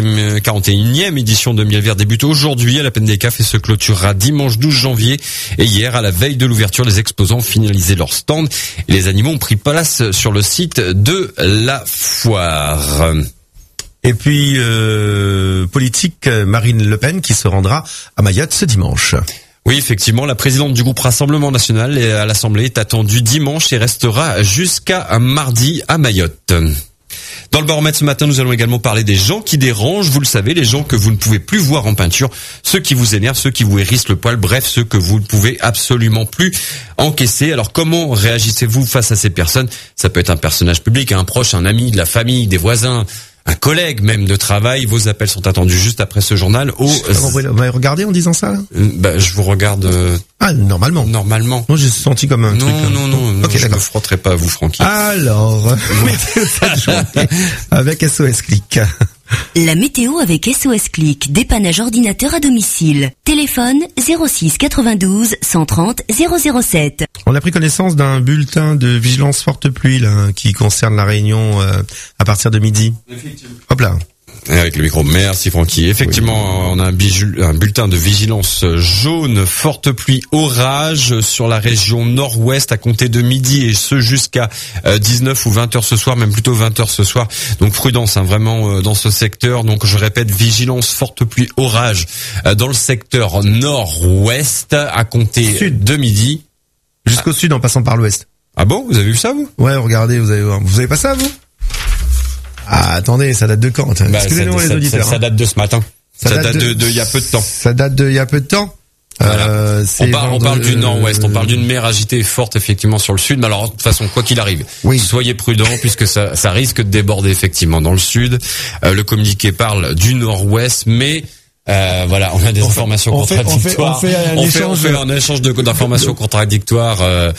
41e édition de Miel Vert débute aujourd'hui à la Plaine des Cafres et se clôturera dimanche 12 janvier. Et hier, à la veille de l'ouverture, les exposants ont finalisé leur stand et les animaux ont pris place sur le site de la foire.
Et puis, politique, Marine Le Pen qui se rendra à Mayotte ce dimanche.
Oui, effectivement, la présidente du groupe Rassemblement National à l'Assemblée est attendue dimanche et restera jusqu'à mardi à Mayotte. Dans le baromètre ce matin, nous allons également parler des gens qui dérangent. Vous le savez, les gens que vous ne pouvez plus voir en peinture, ceux qui vous énervent, ceux qui vous hérissent le poil, bref, ceux que vous ne pouvez absolument plus encaisser. Alors comment réagissez-vous face à ces personnes? Ça peut être un personnage public, un proche, un ami, de la famille, des voisins, un collègue même de travail. Vos appels sont attendus juste après ce journal.
Vous m'avez regardé en disant ça là?
Je vous regarde.
Ah, normalement.
Normalement.
Moi, j'ai senti comme un truc.
Non.
Ok,
je me frotterai pas à vous, Francky.
Alors, météo cette journée avec SOS Click.
La météo avec SOS Click, dépannage ordinateur à domicile. Téléphone 06 92 130 007.
On a pris connaissance d'un bulletin de vigilance forte pluie là, qui concerne la Réunion à partir de midi.
Effectivement.
Hop là.
Avec le micro, merci Francky. Effectivement, on a un bulletin de vigilance jaune, forte pluie, orage sur la région nord-ouest à compter de midi et ce jusqu'à 19 ou 20 heures ce soir, même plutôt 20 heures ce soir. Donc prudence vraiment dans ce secteur. Donc je répète, vigilance, forte pluie, orage dans le secteur nord-ouest à compter de midi.
Jusqu'au sud en passant par l'ouest.
Ah bon, vous avez vu ça vous?
Ouais, regardez, vous avez pas ça vous? Ah, attendez, ça date de quand? Excusez-nous les auditeurs.
Ça date de ce matin. Ça date de il y a peu de temps.
Ça date de il y a peu de temps?
Voilà. On parle du nord-ouest, on parle d'une mer agitée et forte effectivement sur le sud, mais alors de toute façon quoi qu'il arrive, soyez prudents puisque ça risque de déborder effectivement dans le sud. Le communiqué parle du nord-ouest, mais voilà, on a des informations contradictoires. On fait un échange d'informations contradictoires.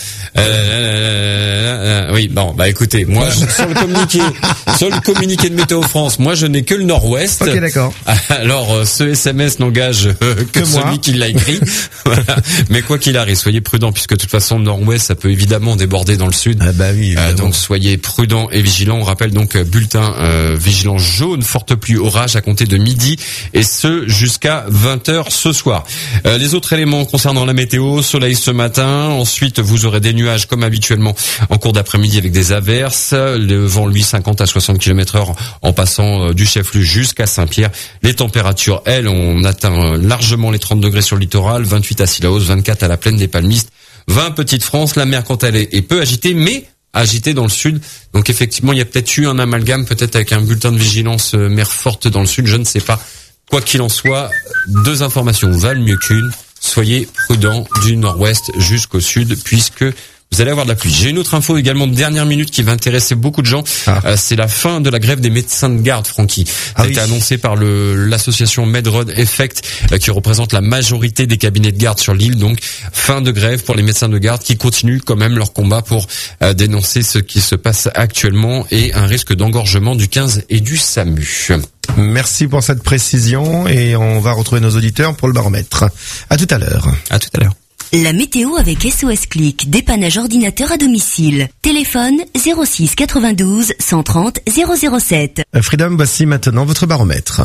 Oui, bon, bah écoutez, moi sur le communiqué de Météo France, moi je n'ai que le Nord-Ouest.
Ok, d'accord.
Alors ce SMS n'engage que celui qui l'a écrit. Voilà. Mais quoi qu'il arrive, soyez prudents puisque de toute façon le Nord-Ouest ça peut évidemment déborder dans le sud.
Ah bah oui.
Donc soyez prudents et vigilants. On rappelle donc bulletin vigilance jaune, forte pluie, orage à compter de midi et ce jusqu'à 20h ce soir. Les autres éléments concernant la météo, soleil ce matin, ensuite vous aurez des nuages comme habituellement en cours d'après-midi avec des averses, le vent lui 50 à 60 km/h en passant du chef-lieu jusqu'à Saint-Pierre. Les températures, elles, on atteint largement les 30 degrés sur le littoral, 28 à Sillaos, 24 à la plaine des Palmistes, 20 Petite-France, la mer quand elle est peu agitée, mais agité dans le sud. Donc effectivement, il y a peut-être eu un amalgame, peut-être avec un bulletin de vigilance mer forte dans le sud, je ne sais pas. Quoi qu'il en soit, 2 informations valent mieux qu'une. Soyez prudents du nord-ouest jusqu'au sud puisque vous allez avoir de la pluie. J'ai une autre info également de dernière minute qui va intéresser beaucoup de gens. C'est la fin de la grève des médecins de garde, Francky. Ça a été annoncé par l'association MedRoad Effect qui représente la majorité des cabinets de garde sur l'île. Donc fin de grève pour les médecins de garde qui continuent quand même leur combat pour dénoncer ce qui se passe actuellement et un risque d'engorgement du 15 et du SAMU.
Merci pour cette précision et on va retrouver nos auditeurs pour le baromètre. À tout à l'heure.
À tout à l'heure.
La météo avec SOS Click, dépannage ordinateur à domicile. Téléphone 06 92 130 007.
Freedom, voici maintenant votre baromètre.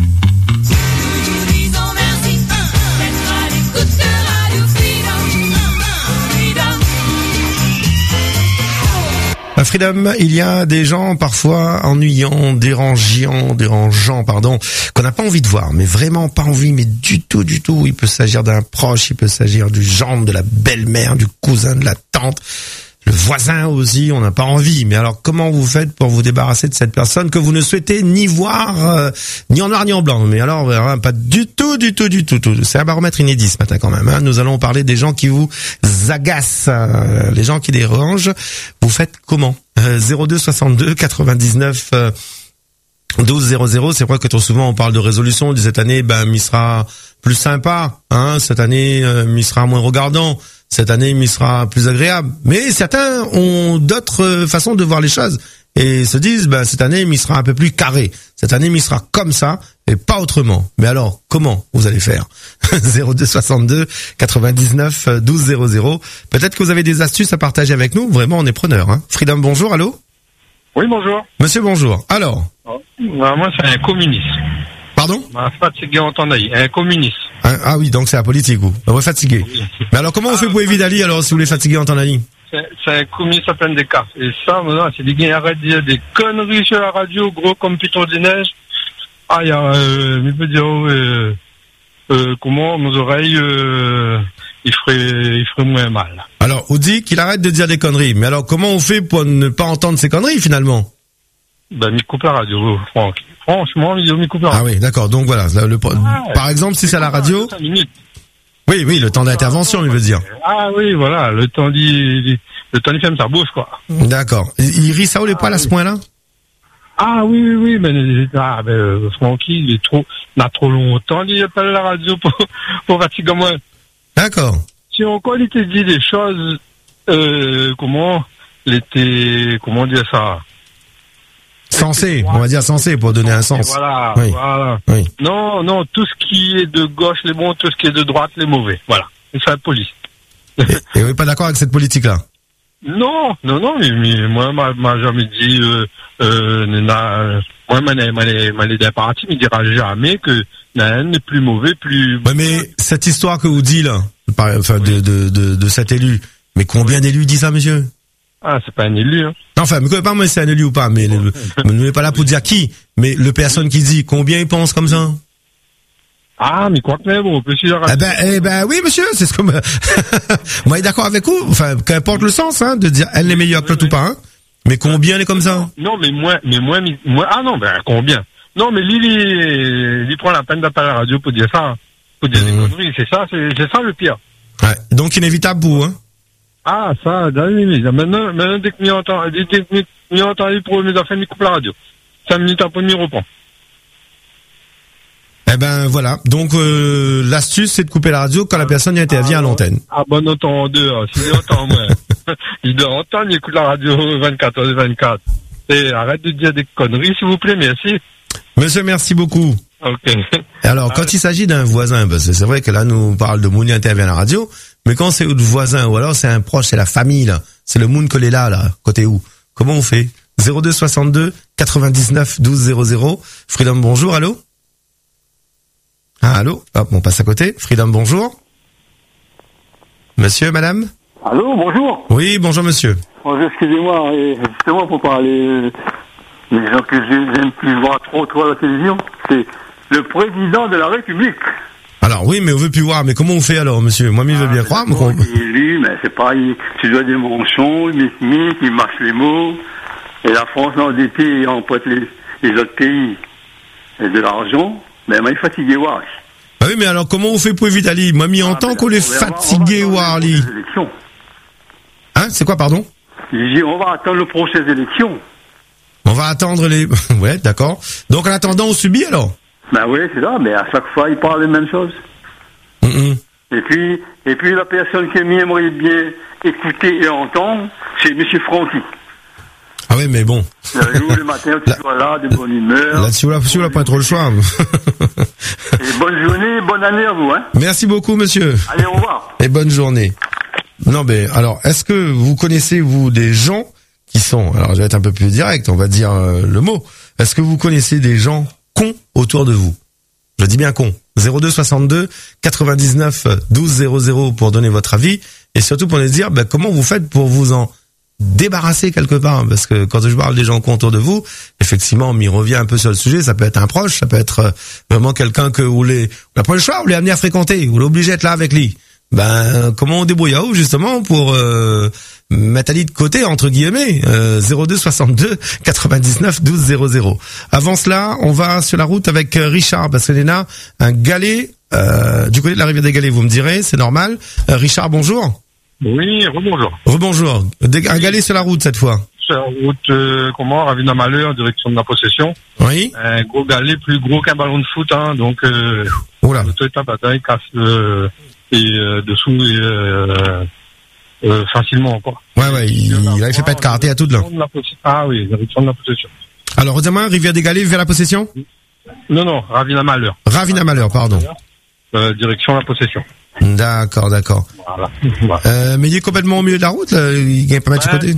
Freedom, il y a des gens parfois ennuyants, dérangeants, qu'on n'a pas envie de voir, mais vraiment pas envie, mais du tout. Il peut s'agir d'un proche, il peut s'agir du gendre, de la belle-mère, du cousin, de la tante, le voisin aussi, on n'a pas envie. Mais alors, comment vous faites pour vous débarrasser de cette personne que vous ne souhaitez ni voir, ni en noir ni en blanc? Mais alors, pas du tout. C'est un baromètre inédit ce matin quand même. Hein. Nous allons parler des gens qui vous agacent, les gens qui dérangent. Vous faites comment? 02 62 99 12 00. C'est vrai que trop souvent on parle de résolution. Cette année, m'y sera plus sympa. Hein. Cette année, m'y sera moins regardant. Cette année, m'y sera plus agréable. Mais certains ont d'autres façons de voir les choses et se disent, cette année, m'y sera un peu plus carré. Cette année, m'y sera comme ça et pas autrement. Mais alors, comment vous allez faire? 02 62 99 12 00. Peut-être que vous avez des astuces à partager avec nous. Vraiment, on est preneurs. Hein. Freedom, bonjour, allô?
Oui, bonjour.
Monsieur, bonjour. Alors?
Moi, c'est un communiste.
Pardon?
Fatigué en temps d'ailleurs. Un communiste.
Ah oui, donc c'est la politique, vous. Vous fatigué. Oui. Mais alors, comment on fait pour éviter d'aller, alors, si vous voulez fatiguer en temps d'aller?
C'est un communiste à plein d'écarts. Et ça, maintenant, c'est des gars arrêtent de dire des conneries sur la radio, gros comme piton de neige. Ah, il y a, il peut dire, comment, nos oreilles, il ferait moins mal.
Alors, on dit qu'il arrête de dire des conneries. Mais alors, comment on fait pour ne pas entendre ces conneries, finalement?
Il coupe la radio, Franck. Franchement, il coupe la radio.
Ah oui, d'accord. Donc voilà. Par exemple, si c'est à la radio.
5 minutes.
Oui, le temps d'intervention, il veut dire.
Ah oui, voilà, le temps d'y ferme sa bouche, quoi.
D'accord. Il rit ça ou les poils à ce point-là?
Ah oui, mais Francky, il a trop longtemps dit appelle la radio pour fatiguer moi.
D'accord.
Si encore il était dit des choses, comment dire ça?
Sensé, on va dire sensé pour donner un sens.
Voilà,
oui.
Voilà.
Oui.
Non, tout ce qui est de gauche, les bons, tout ce qui est de droite, les mauvais. Voilà. C'est ça la police.
Et vous n'êtes pas d'accord avec cette politique-là?
Non, mais moi, m'a jamais dit, moi, m'allait d'un parti, mais il dira jamais que l'un n'est plus mauvais, plus.
Ouais, mais cette histoire que vous dites là, de cet élu, mais combien d'élus disent ça, monsieur?
Ah, c'est pas un élu, hein.
Enfin, mais pas moi si c'est un élu ou pas, mais ne n'est pas là pour dire qui, mais le personne qui dit, combien il pense comme ça?
Ah, mais quoi que même, on peut s'y dire.
Eh ben, oui, monsieur, c'est ce que moi, il est d'accord avec vous. Enfin, qu'importe le sens, hein, de dire, elle est meilleure que l'autre ou pas, hein. Mais combien elle est comme ça?
Non, mais moi, ah non, combien? Non, mais lui, il prend la peine d'appeler à la radio pour dire ça. Faut dire des conneries, c'est ça le pire.
Ouais. Donc inévitable pour vous, hein?
Ah, ça, dans les limites. Maintenant, dès que m'y entend pour mes affaires, m'y coupe la radio. 5 minutes après, m'y reprend.
Eh ben, voilà. Donc, l'astuce, c'est de couper la radio quand la personne y intervient à l'antenne.
Ah, bon, autant en dehors. S'il entend, moi. Il doit entendre, il écoute la radio 24h24. Et arrête de dire des conneries, s'il vous plaît, merci.
Monsieur, merci beaucoup.
Ok.
Alors, quand il s'agit d'un voisin, parce que c'est vrai que là, nous on parle de moun qui intervient à la radio, mais quand c'est le voisin, ou alors c'est un proche, c'est la famille, là, c'est le moun que l'est là, côté où? Comment on fait? 02 62 99 12 00. Freedom, bonjour, allô? Ah, allô? Hop, on passe à côté. Freedom, bonjour. Monsieur, madame?
Allô, bonjour.
Oui, bonjour, monsieur.
Bonjour, excusez-moi, justement, pour parler des gens que j'aime plus voir trop à la télévision, c'est le président de la République.
Alors, oui, mais on veut plus voir. Mais comment on fait alors, monsieur? Moi, il veut bien croire, mais
il est élu, mais c'est pas, tu dois des mentions, il marche les mots. Et la France, en dépit, emprunte les autres pays et de l'argent, mais il est fatigué, voir.
Ah oui, mais alors, comment on fait pour éviter Ali? Moi, en tant qu'on est fatigué, Warli. Hein? C'est quoi, pardon?
J'ai dit, on va attendre le prochaines élections.
On va attendre les... Ouais, d'accord. Donc, en attendant, on subit, alors?
Ben oui, c'est ça, mais à chaque fois, il parle les mêmes choses. Et puis, la personne qui aimerait bien écouter et entendre, c'est M. Francky.
Ah oui, mais bon.
Le matin, tu sois là, de bonne humeur.
Là-dessus, on n'a pas trop le choix.
Et bonne journée, bonne année à vous, hein.
Merci beaucoup, monsieur.
Allez, au revoir.
Et bonne journée. Non, mais, alors, est-ce que vous connaissez, vous, des gens qui sont, alors, je vais être un peu plus direct, on va dire le mot. Est-ce que vous connaissez des gens cons autour de vous? Je dis bien cons. 02 62 99 12 00 pour donner votre avis et surtout pour nous dire comment vous faites pour vous en débarrasser quelque part, parce que quand je parle des gens cons autour de vous, effectivement, on m'y revient un peu sur le sujet, ça peut être un proche, ça peut être vraiment quelqu'un que vous n'avez pas le choix, vous l'avez amené à fréquenter, vous l'obligez à être là avec lui. Comment on débrouille à vous, justement, pour mettre Ali de côté, entre guillemets, 02 62 99 12 00. Avant cela, on va sur la route avec Richard, parce qu'il y en a un galet, du côté de la rivière des Galets, vous me direz, c'est normal. Richard, bonjour.
Oui, rebonjour.
Rebonjour. Un galet sur la route, cette fois.
Sur la route, Ravina Malheur, direction de la possession.
Oui.
Un gros galet, plus gros qu'un ballon de foot, hein, donc,
oula.
Il casse, dessous, facilement, quoi.
Ouais, il fait pas de karaté à tout de là.
Ah oui, direction de la possession.
Alors, redis-moi, rivière des Galets vers la possession?
Non, Ravina Malheur.
Ravina Malheur, pardon.
Direction la possession.
D'accord.
Voilà.
Mais il est complètement au milieu de la route, là. Il gagne pas mal de côté.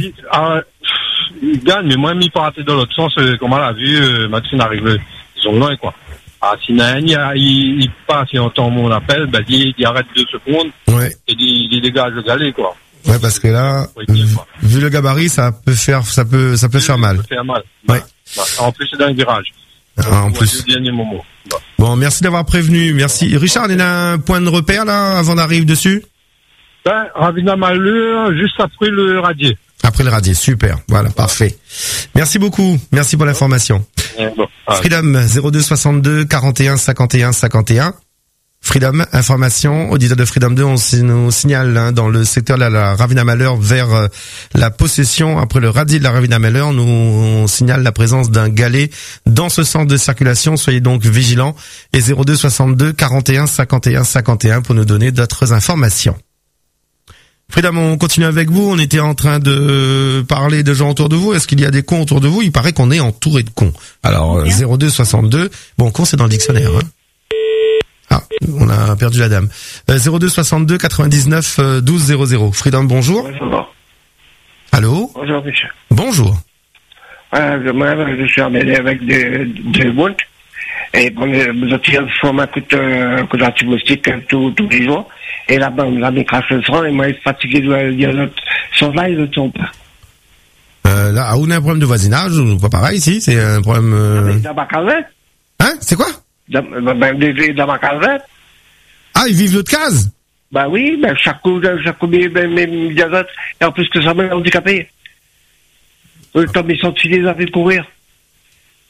Il gagne, mais moi, il pas raté dans l'autre sens, comme on l'a vu, Maxime arrive, ils sont loin, quoi. Ah, si il passe et entend mon appel, il arrête 2 secondes.
Ouais.
Et il dégage le galet, quoi.
Ouais, parce que là, vu le gabarit, ça peut faire mal.
Ça peut faire mal.
Ouais.
En plus, c'est dans le virage.
En plus. Bon, merci d'avoir prévenu. Merci. Richard, il y a un point de repère, là, avant d'arriver dessus?
Ravina Malheur, juste après le radier.
Après le radier, super. Voilà, parfait. Merci beaucoup. Merci pour l'information. Freedom, 02 62 41 51 51. Freedom, information, auditeur de Freedom 2, on nous signale dans le secteur de la Ravina Malheur vers la possession, après le radier de la Ravina Malheur, on signale la présence d'un galet dans ce sens de circulation, soyez donc vigilants, et 02 62 41 51 51 pour nous donner d'autres informations. Freedom, on continue avec vous, on était en train de parler de gens autour de vous, est-ce qu'il y a des cons autour de vous? Il paraît qu'on est entouré de cons. Alors, 02 62, bon, con c'est dans le dictionnaire, hein. Ah, on a perdu la dame. 02 62 99 12 00. Freedom, bonjour.
Bonjour.
Allô?
Bonjour, monsieur.
Bonjour.
Moi, je suis emmêlé avec des boules. Et pour me tirer le format coup d'antimoustique tous les jours. Et là-bas, on me crache le sang. Et moi, je suis fatigué de dire l'autre. Sont là, ils ne sont pas.
Là, on a un problème de voisinage ou pas pareil ici? C'est un problème...
Dans ma calvette.
Hein? C'est quoi?
Dans ma calvette.
Ah, ils vivent l'autre case?
Bah oui, chaque coup, mes diazotes, et en plus que ça m'a handicapé. Comme ils sont filés, ils avaient courir.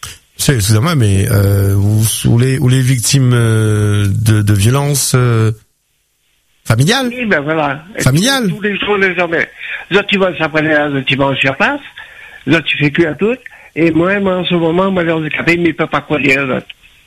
Excusez-moi, mais ou les victimes de violences familiales.
Oui, ben voilà.
Familiales.
Tous les jours, les hommes. Là, tu vas s'apprendre, là, tu vas sur place. Là, tu fais cuire tout. Et moi, en ce moment, moi, les handicapés, mais ils peuvent pas quoi dire, là.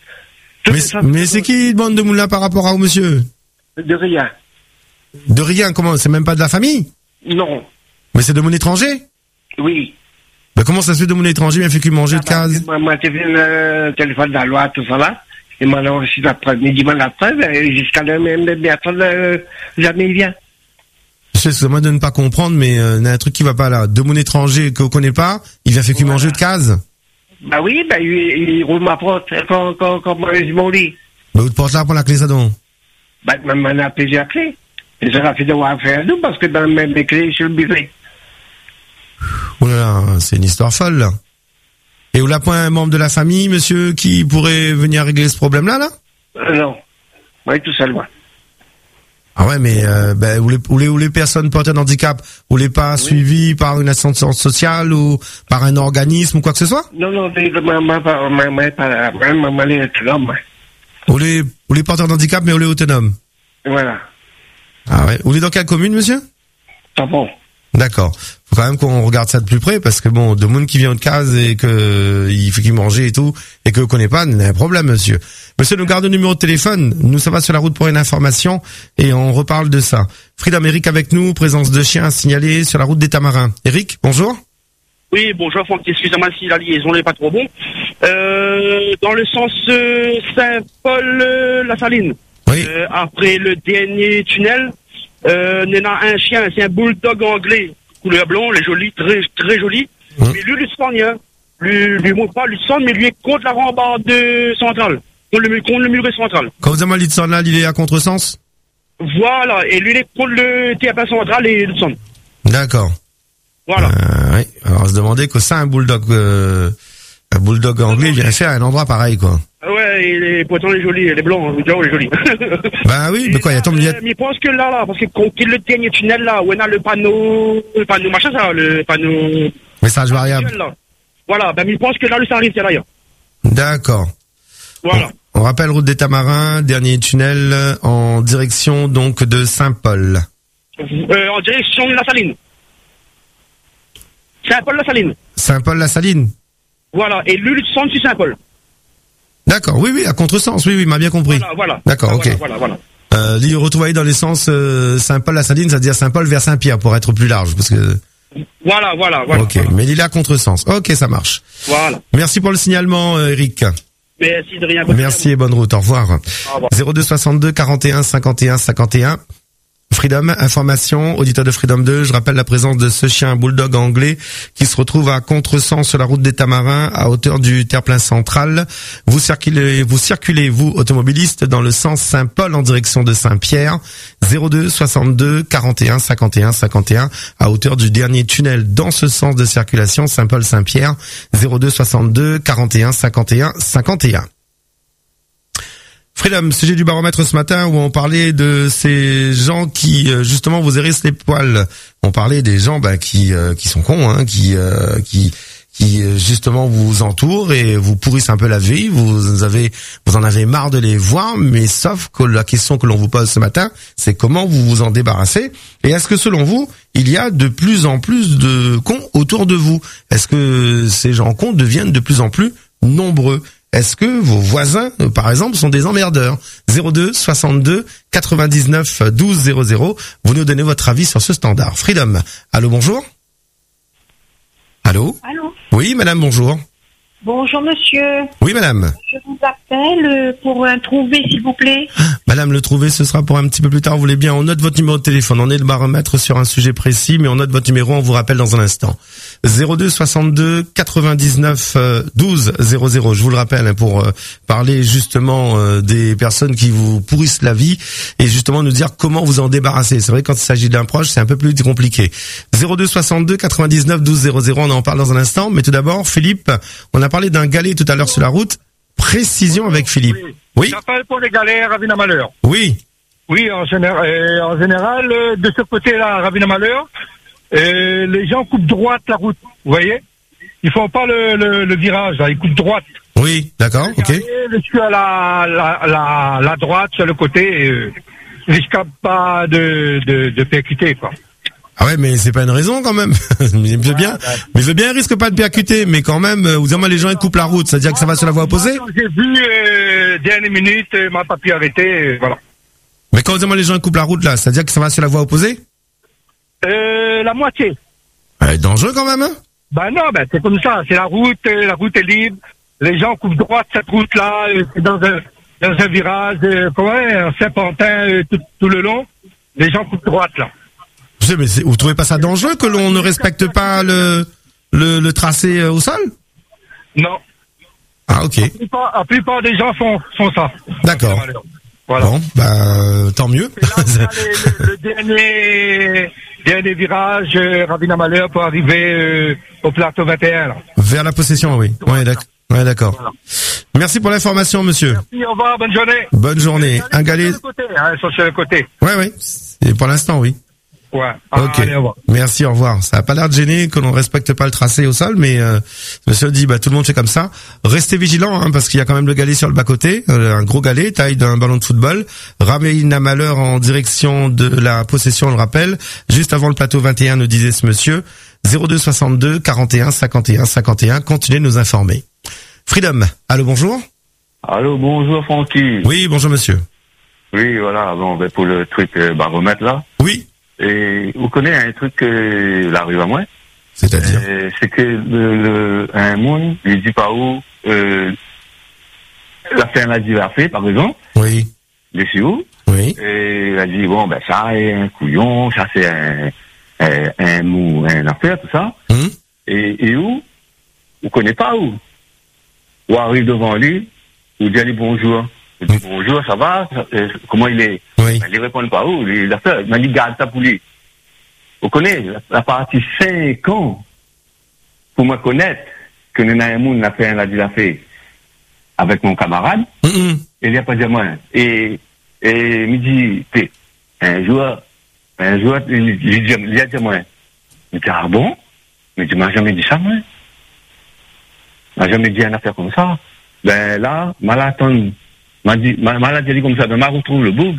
Mais c'est qui demande de moulin par rapport au monsieur?
De rien.
De rien, comment? C'est même pas de la famille?
Non.
Mais c'est de mon étranger?
Oui.
Ben comment ça se fait de mon étranger, bien fait qu'il manger de case?
Moi, tu fais le téléphone de la loi, tout ça là. Et moi, alors, si la preuve, mais dis-moi la preuve, jusqu'à même jamais il vient.
Excusez-moi de ne pas comprendre, mais il y a un truc qui va pas là. De mon étranger qu'on connaît pas, il vient fait qu'il manger de case?
Bah oui, bah il roule ma porte quand moi je mon lit.
Bah où te porte là pour la clé ça donc?
Bah m'en a plusieurs clés. Et ça a fait devoir faire nous parce que dans même les clés sur le buffet.
Oh là là, c'est une histoire folle là. Et où l'a point un membre de la famille, monsieur, qui pourrait venir régler ce problème-là, là?
Non. Oui, tout seul, moi.
Ah ouais, mais où les personnes portées d'handicap, où les pas suivies par une assistance sociale ou par un organisme ou quoi que ce soit?
Non, maman est autonome.
Où les porteurs d'handicap, mais où les autonomes?
Voilà.
Ah ouais. Où les dans quelle commune, monsieur?
Tampon.
D'accord. Faut quand même qu'on regarde ça de plus près parce que bon, de monde qui vient de case et que il faut qu'il mange et tout et que connaît pas, il y a un problème, monsieur. Monsieur, nous gardons le numéro de téléphone. Nous, ça va sur la route pour une information et on reparle de ça. Freedom, Eric avec nous, présence de chiens signalés sur la route des Tamarins. Eric, bonjour.
Oui, bonjour, Franck. Excusez-moi si la liaison n'est pas trop bon. Dans le sens Saint-Paul-la-Saline.
Oui.
Après le dernier tunnel, on a un chien, c'est un bulldog anglais, couleur blond, il est joli, très, très joli. Mais lui ne sent rien. Lui montre pas, lui sent, mais lui est contre la rambarde centrale. Contre le muret central.
Quand vous avez dit de son là, il est à contresens?
Voilà, et lui il est contre le TAP central et le son.
D'accord.
Voilà.
Oui. Alors, on se demandait que ça, un bulldog anglais vient faire un endroit pareil, quoi.
Ouais, pourtant il est joli, il est blanc, il est joli.
Bah oui, mais quoi, il y a tant de
mais je pense que là, parce que quand il le dernier tunnel là, où on a le panneau machin ça, le panneau.
Message variable.
Là. Voilà, ben je pense que là, ça arrive, c'est là.
D'accord.
Voilà.
On rappelle route des Tamarins, dernier tunnel en direction donc de Saint-Paul.
En direction de la Saline. Saint-Paul-la-Saline.
Saint-Paul-la-Saline.
Voilà, et lui, le centre, c'est Saint-Paul.
D'accord, oui, à contresens, oui, m'a bien compris.
Voilà.
D'accord, ok.
Voilà.
Lui, retrouver dans les sens Saint-Paul-la-Saline, ça veut dire Saint-Paul vers Saint-Pierre, pour être plus large, parce que...
Voilà.
Ok, mais il est à contresens. Ok, ça marche.
Voilà.
Merci pour le signalement, Eric.
Merci de rien.
Merci et bonne route, au revoir. 02 62 41 51 51. Freedom, information, auditeur de Freedom 2, je rappelle la présence de ce chien bulldog anglais qui se retrouve à contresens sur la route des Tamarins à hauteur du terre-plein central. Vous circulez, vous, automobilistes, dans le sens Saint-Paul en direction de Saint-Pierre, 02 62 41 51 51 à hauteur du dernier tunnel dans ce sens de circulation Saint-Paul-Saint-Pierre, 02 62 41 51 51. Freedom, sujet du baromètre ce matin où on parlait de ces gens qui justement vous hérissent les poils. On parlait des gens qui sont cons, hein, qui justement vous entourent et vous pourrissent un peu la vie. Vous en avez marre de les voir, mais sauf que la question que l'on vous pose ce matin, c'est comment vous vous en débarrassez. Et est-ce que selon vous, il y a de plus en plus de cons autour de vous? Est-ce que ces gens cons deviennent de plus en plus nombreux? Est-ce que vos voisins, par exemple, sont des emmerdeurs? 02 62 99 12 00. Vous nous donnez votre avis sur ce standard. Freedom. Allô, bonjour. Allô?
Allô?
Oui, madame, bonjour.
Bonjour, monsieur.
Oui, madame.
Je vous appelle pour un trouvé, s'il vous plaît.
Madame, le trouvé, ce sera pour un petit peu plus tard. Vous voulez bien, on note votre numéro de téléphone. On est le baromètre sur un sujet précis, mais on note votre numéro, on vous rappelle dans un instant. 02 62 99 12 00. Je vous le rappelle, pour parler justement des personnes qui vous pourrissent la vie et justement nous dire comment vous en débarrasser. C'est vrai que quand il s'agit d'un proche, c'est un peu plus compliqué. 02 62 99 12 00. On en parle dans un instant, mais tout d'abord, Philippe, on a parlé d'un galet tout à l'heure sur la route. Précision avec Philippe. Oui.
J'appelle pour les galères, Ravina Malheur.
Oui.
Oui, en général, de ce côté-là, Ravina Malheur, les gens coupent droite la route, vous voyez? Ils font pas le virage, là, ils coupent droite.
Oui, d'accord, ok.
Je suis à la droite, sur le côté, et je risque pas de percuter, quoi.
Ah ouais, mais c'est pas une raison quand même. Il veut bien, il risque pas de percuter, mais quand même, vous savez, les gens ils coupent la route, c'est-à-dire que ça va sur la voie opposée.
J'ai vu dernière minute, m'a pas pu arrêter, voilà.
Mais quand vous dites les gens ils coupent la route là, c'est-à-dire que ça va sur la voie opposée?
La moitié.
Dangereux quand même, hein?
Ben non, c'est comme ça, c'est la route est libre. Les gens coupent droite cette route-là, c'est dans un virage, un serpentin tout le long. Les gens coupent droite là.
Mais vous trouvez pas ça dangereux que l'on ne respecte pas le tracé au sol?
Non.
Ah ok.
La plupart des gens font ça.
D'accord. Voilà. Bon, tant mieux.
Là, le dernier virage, Ravina Malheur pour arriver au plateau 21. Là.
Vers la possession, oui. Ouais, d'accord. Voilà. Merci pour l'information, monsieur.
Merci, au revoir, bonne journée.
Bonne journée. Un galet.
Ils sont sur le côté.
Ouais. Et pour l'instant, oui.
Ouais.
Ok.
Allez, au revoir.
Merci, au revoir. Ça a pas l'air de gêner que l'on respecte pas le tracé au sol, mais monsieur dit, tout le monde fait comme ça. Restez vigilants, hein, parce qu'il y a quand même le galet sur le bas-côté, un gros galet, taille d'un ballon de football. Ravina Malheur en direction de la possession, on le rappelle. Juste avant le plateau 21, nous disait ce monsieur. 02 62 41 51 51. Continuez de nous informer. Freedom. Allô, bonjour.
Allô, bonjour, Francky.
Oui, bonjour, monsieur.
Oui, voilà, pour le truc baromètre, là.
Oui.
Et vous connaissez un truc il arrive à moi.
C'est-à-dire
c'est que un monde, il dit pas où la ferme a dit la fait, par exemple.
Oui.
Les où.
Oui.
Et il a dit ça c'est un couillon, ça c'est un mou, un affaire, tout ça. Et où vous connaissez pas où. Ou arrive devant lui, vous dit allez bonjour. Il dit bonjour, ça va, comment il est?
Oui.
Il répond pas où, il a fait, il dit garde ça pour lui. Vous connaissez, la partie 5 ans, pour me connaître, que nous avons un fait un fait avec mon camarade, il n'y a pas de moi. Et il me dit, un jour, il a dit moi. Il dit, ah bon? Mais tu m'as jamais dit ça, moi. M'a jamais dit une affaire comme ça. Ben là, Malaton m'a dit comme ça, ben m'a retrouve le boug.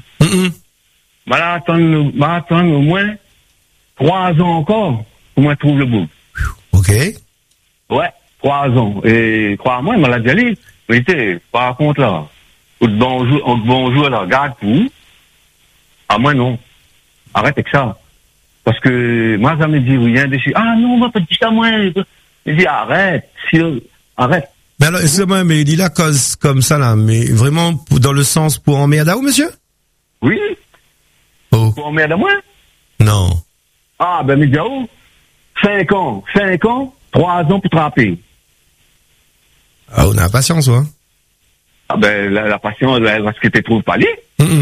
Malaton au moins 3 ans encore pour moi trouve le boug.
Ok.
Ouais, 3 ans. Et crois-moi, m'a dit, mais t'es, par contre là, bonjour là, garde pour. Ah moi non. Arrête avec ça. Parce que moi jamais dit rien dessus. Ah non, on va pas dire ça moi. Il dit arrête, arrête.
Mais alors, excusez-moi, mais il dit la cause comme ça, là, mais vraiment dans le sens pour emmerder à où, monsieur?
Oui.
Oh.
Pour emmerder à moi?
Non.
Ah, ben, mais où? 5 ans, 3 ans pour trapper.
Ah, on a la patience, ouais.
Ah, ben, la patience, parce que tu trouves pas lié.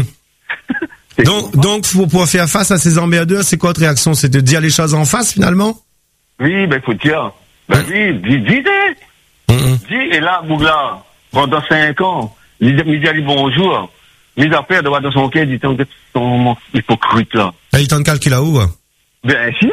Donc, pour faire face à ces emmerdeurs, c'est quoi votre réaction? C'est de dire les choses en face, finalement?
Oui, ben, faut dire. Ben, oui, dis. Dis, et là, Bougla, pendant 5 ans, il dit bonjour. Les affaires de voir dans son cœur, dit ton hypocrite, là.
Et il t'en calcule là où?
Bien sûr,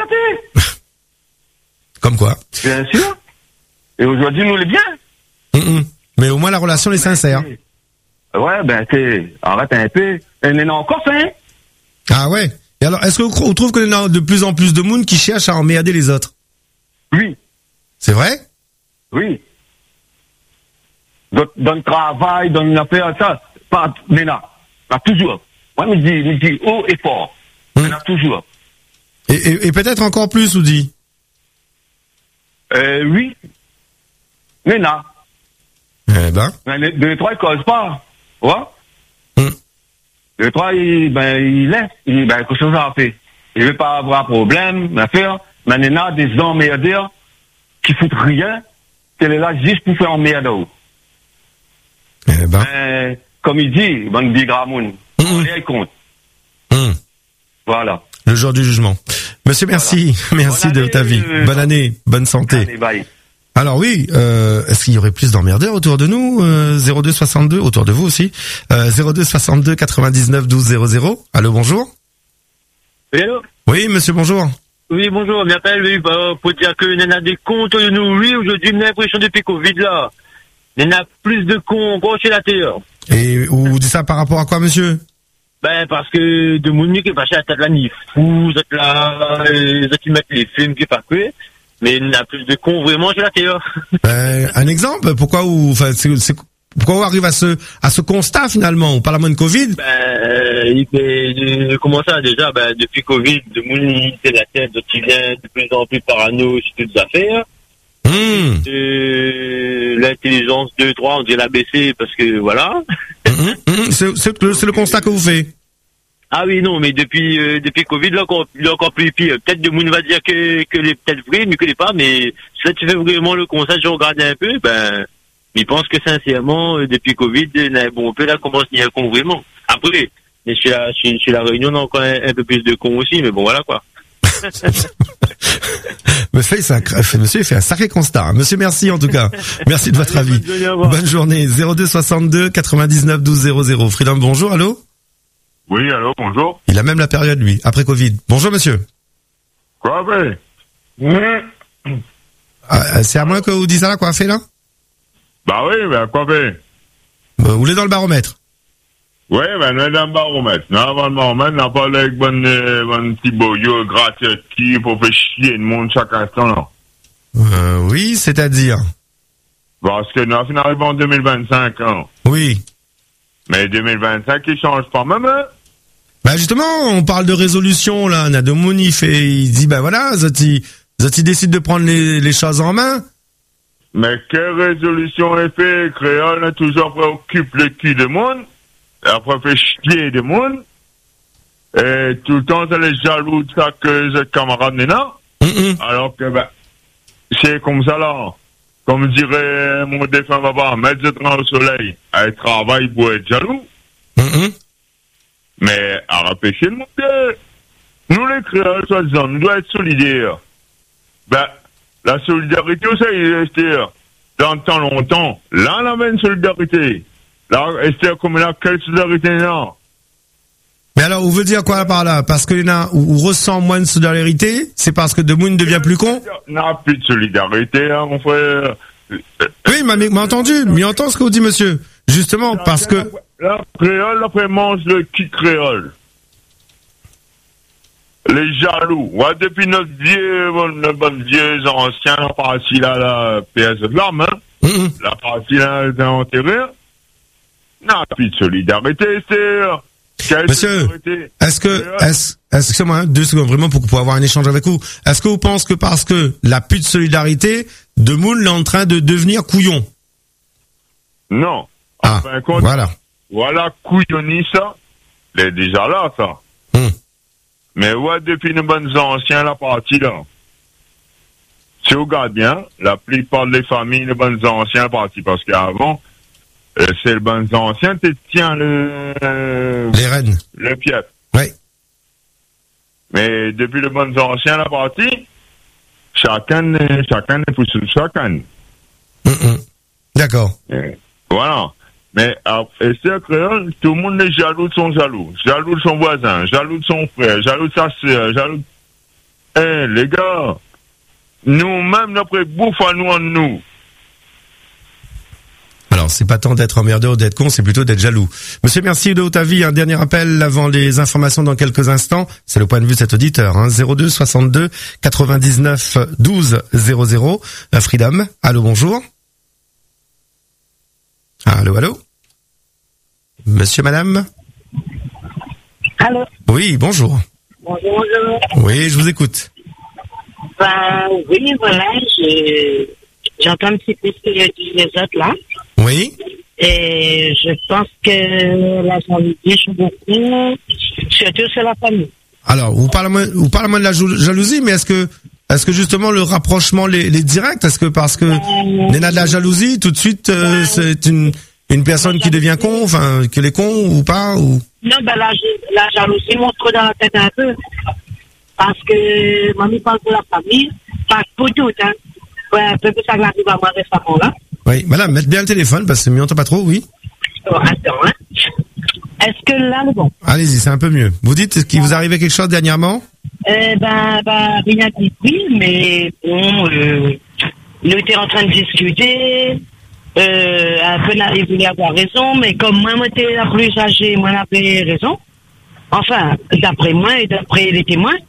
Comme quoi?
Bien sûr. Et aujourd'hui, nous, les bien.
Mais au moins, la relation est sincère.
Ouais, arrête un peu. Elle est encore fin.
Ah ouais? Et alors, est-ce que vous trouvez qu'il y a de plus en plus de monde qui cherche à emmerder les autres?
Oui.
C'est vrai?
Oui. Dans le travail, dans une affaire, ça, pas, mais là, toujours. Moi, me dit haut et fort. Mais là, toujours.
Et peut-être encore plus, vous dit?
Oui. Mais là.
Eh ben.
Mais les trois, ils causent pas. Ouais? Les trois, il laisse. Quelque chose à faire. Il veut pas avoir problème, l'affaire. Mais il y a des emmerdeurs qui foutent rien. Qu'elle est là juste pour faire emmerder.
Eh ben.
Comme il dit, Van Bigramoun, on est compte. Voilà.
Le jour du jugement. Monsieur, merci. Voilà. Merci de ta vie. Bonne année, bonne santé.
Allez, bye.
Alors oui, est-ce qu'il y aurait plus d'emmerdeurs autour de nous? 02 62, autour de vous aussi. 02 62 99 12 00. Allô, bonjour.
Oui, allô?
Oui, monsieur, bonjour.
Oui, bonjour, on m'appelle, pour dire que nous avons des comptes de nous, oui, aujourd'hui, on a l'impression depuis Covid, là. il y en a plus de cons encore chez la terre.
Et vous dites ça par rapport à quoi, monsieur?
Ben, parce que de mon qui est pas chez la tête là, ni fou, vous êtes là, qui mettent les films qui est pas que, mais il y en a plus de cons vraiment chez la terre.
Un exemple? Pourquoi pourquoi on arrive à ce constat finalement? On parle à moins de Covid?
Comment ça déjà? Ben, depuis Covid, de mon c'est la tête qui vient de plus en plus parano sur toutes les affaires. L'intelligence 2-3, on dirait la baisser parce que voilà.
C'est le constat que vous faites.
Ah oui, non, mais depuis Covid, là, encore plus pire. Peut-être de monde va dire que les peut-être vrai, mais que les pas, mais si là tu fais vraiment le constat, je regarde un peu, ben, il pense que sincèrement, depuis Covid, bon, on peut là commencer à y avoir vraiment. Après, chez la Réunion, on a encore un peu plus de cons aussi, mais bon, voilà, quoi.
Monsieur, il fait un sacré constat. Hein. Monsieur, merci en tout cas. Merci de votre avis. Bonne journée. 02 62 99 12 00. Freedom, bonjour, allô?
Oui, allô, bonjour.
Il a même la période, lui, après Covid. Bonjour, monsieur.
Quoi fait?
C'est à moi que vous dites ça là, quoi fait là?
Bah oui, ben quoi fait?
Vous voulez dans le baromètre?
Oui, ben, on est dans le baromètre. Non, avant le baromètre, on a parlé avec bon petit boyau gratuit qui pour faire chier le monde chaque instant, là.
Oui, c'est-à-dire?
Parce que nous, on arrive en 2025, hein.
Oui.
Mais 2025, il change pas même, hein?
Bah, justement, on parle de résolution, là. Nadomonif, et il dit, bah voilà, Zoti décide de prendre les choses en main.
Mais quelle résolution est faite? Créole a toujours préoccupe le cul du monde. Après, fait chier du monde. Et tout le temps, c'est les jaloux de ça que ce camarade n'est là. Alors que, ben, c'est comme ça là. Comme dirait mon défunt papa, mettre le train au soleil, elle travaille pour être jaloux. Mais, à repêcher le monde, nous les créoles, soi-disant, nous devons être solidaires. Ben, la solidarité aussi, il est resté dans le temps longtemps. Là, on avait une solidarité. Là, est-ce comme là, quelle solidarité là?
Mais alors, vous veut dire quoi par là? Parce que là, où ressent moins de solidarité, c'est parce que Demoun devient plus con?
On n'a plus de solidarité, hein, mon frère.
Oui, m'a entendu, mais entend ce que vous dit, monsieur. Justement, parce que...
La créole, après, mange le qui créole. Les jaloux. Ouais, depuis notre vieux ancien, la partie là, la PS de l'âme, hein. La partie là, est enterrée. Non, plus de solidarité, c'est...
Monsieur, excusez-moi, 2 secondes, vraiment, pour avoir un échange avec vous. Est-ce que vous pensez que parce que la plus de solidarité, Demoun est en train de devenir couillon?
Non.
Ah, voilà.
Voilà, couillonnie, ça. Il est déjà là, ça. Mais ouais, depuis nos bonnes anciens, la partie là. Si vous regardez bien, la plupart des familles, les bonnes anciens, la partie, parce qu'avant, c'est le bon ancien, tu tiens
les rênes.
Le pied.
Oui.
Mais depuis le bon ancien, la partie, chacun est poussé de chacun.
D'accord.
Voilà. Mais, c'est créole, tout le monde est jaloux de son jaloux. Jaloux de son voisin, jaloux de son frère, jaloux de sa soeur, jaloux de... les gars, nous-mêmes, notre bouffe à nous en nous.
Alors, c'est pas tant d'être emmerdeur ou d'être con, c'est plutôt d'être jaloux. Monsieur, merci de ta vie. Un dernier appel avant les informations dans quelques instants. C'est le point de vue de cet auditeur. 02 62 99 12 00. Freedom. Allô, bonjour. Allô, allô. Monsieur, madame.
Allô.
Oui, bonjour.
Bonjour.
Oui, je vous écoute.
Oui, voilà, j'entends un petit peu ce que disent les autres là.
Oui.
Et je pense que la jalousie joue beaucoup, surtout sur la famille.
Alors, vous parlez moins de la jalousie, mais est-ce que justement le rapprochement les direct? Est-ce que parce que Néna de la jalousie, tout de suite, c'est une personne qui devient con, enfin, qu'elle est con ou pas ou...
Non, la jalousie montre dans la tête un peu. Parce que, mamie parle de la famille, pas pour tout, hein. Ouais, un peu plus ça arrive à moi récemment, là.
Oui, madame, mettez bien le téléphone, parce que je m'y entends pas trop, oui.
Oh, attends, hein. Est-ce que là, le bon?
Allez-y, c'est un peu mieux. Vous dites qu'il vous arrivait quelque chose dernièrement?
Rien dit, oui, mais bon, nous étions en train de discuter, un peu, il voulait avoir raison, mais comme moi, j'étais la plus âgée, moi, j'avais raison. Enfin, d'après moi et d'après les témoins.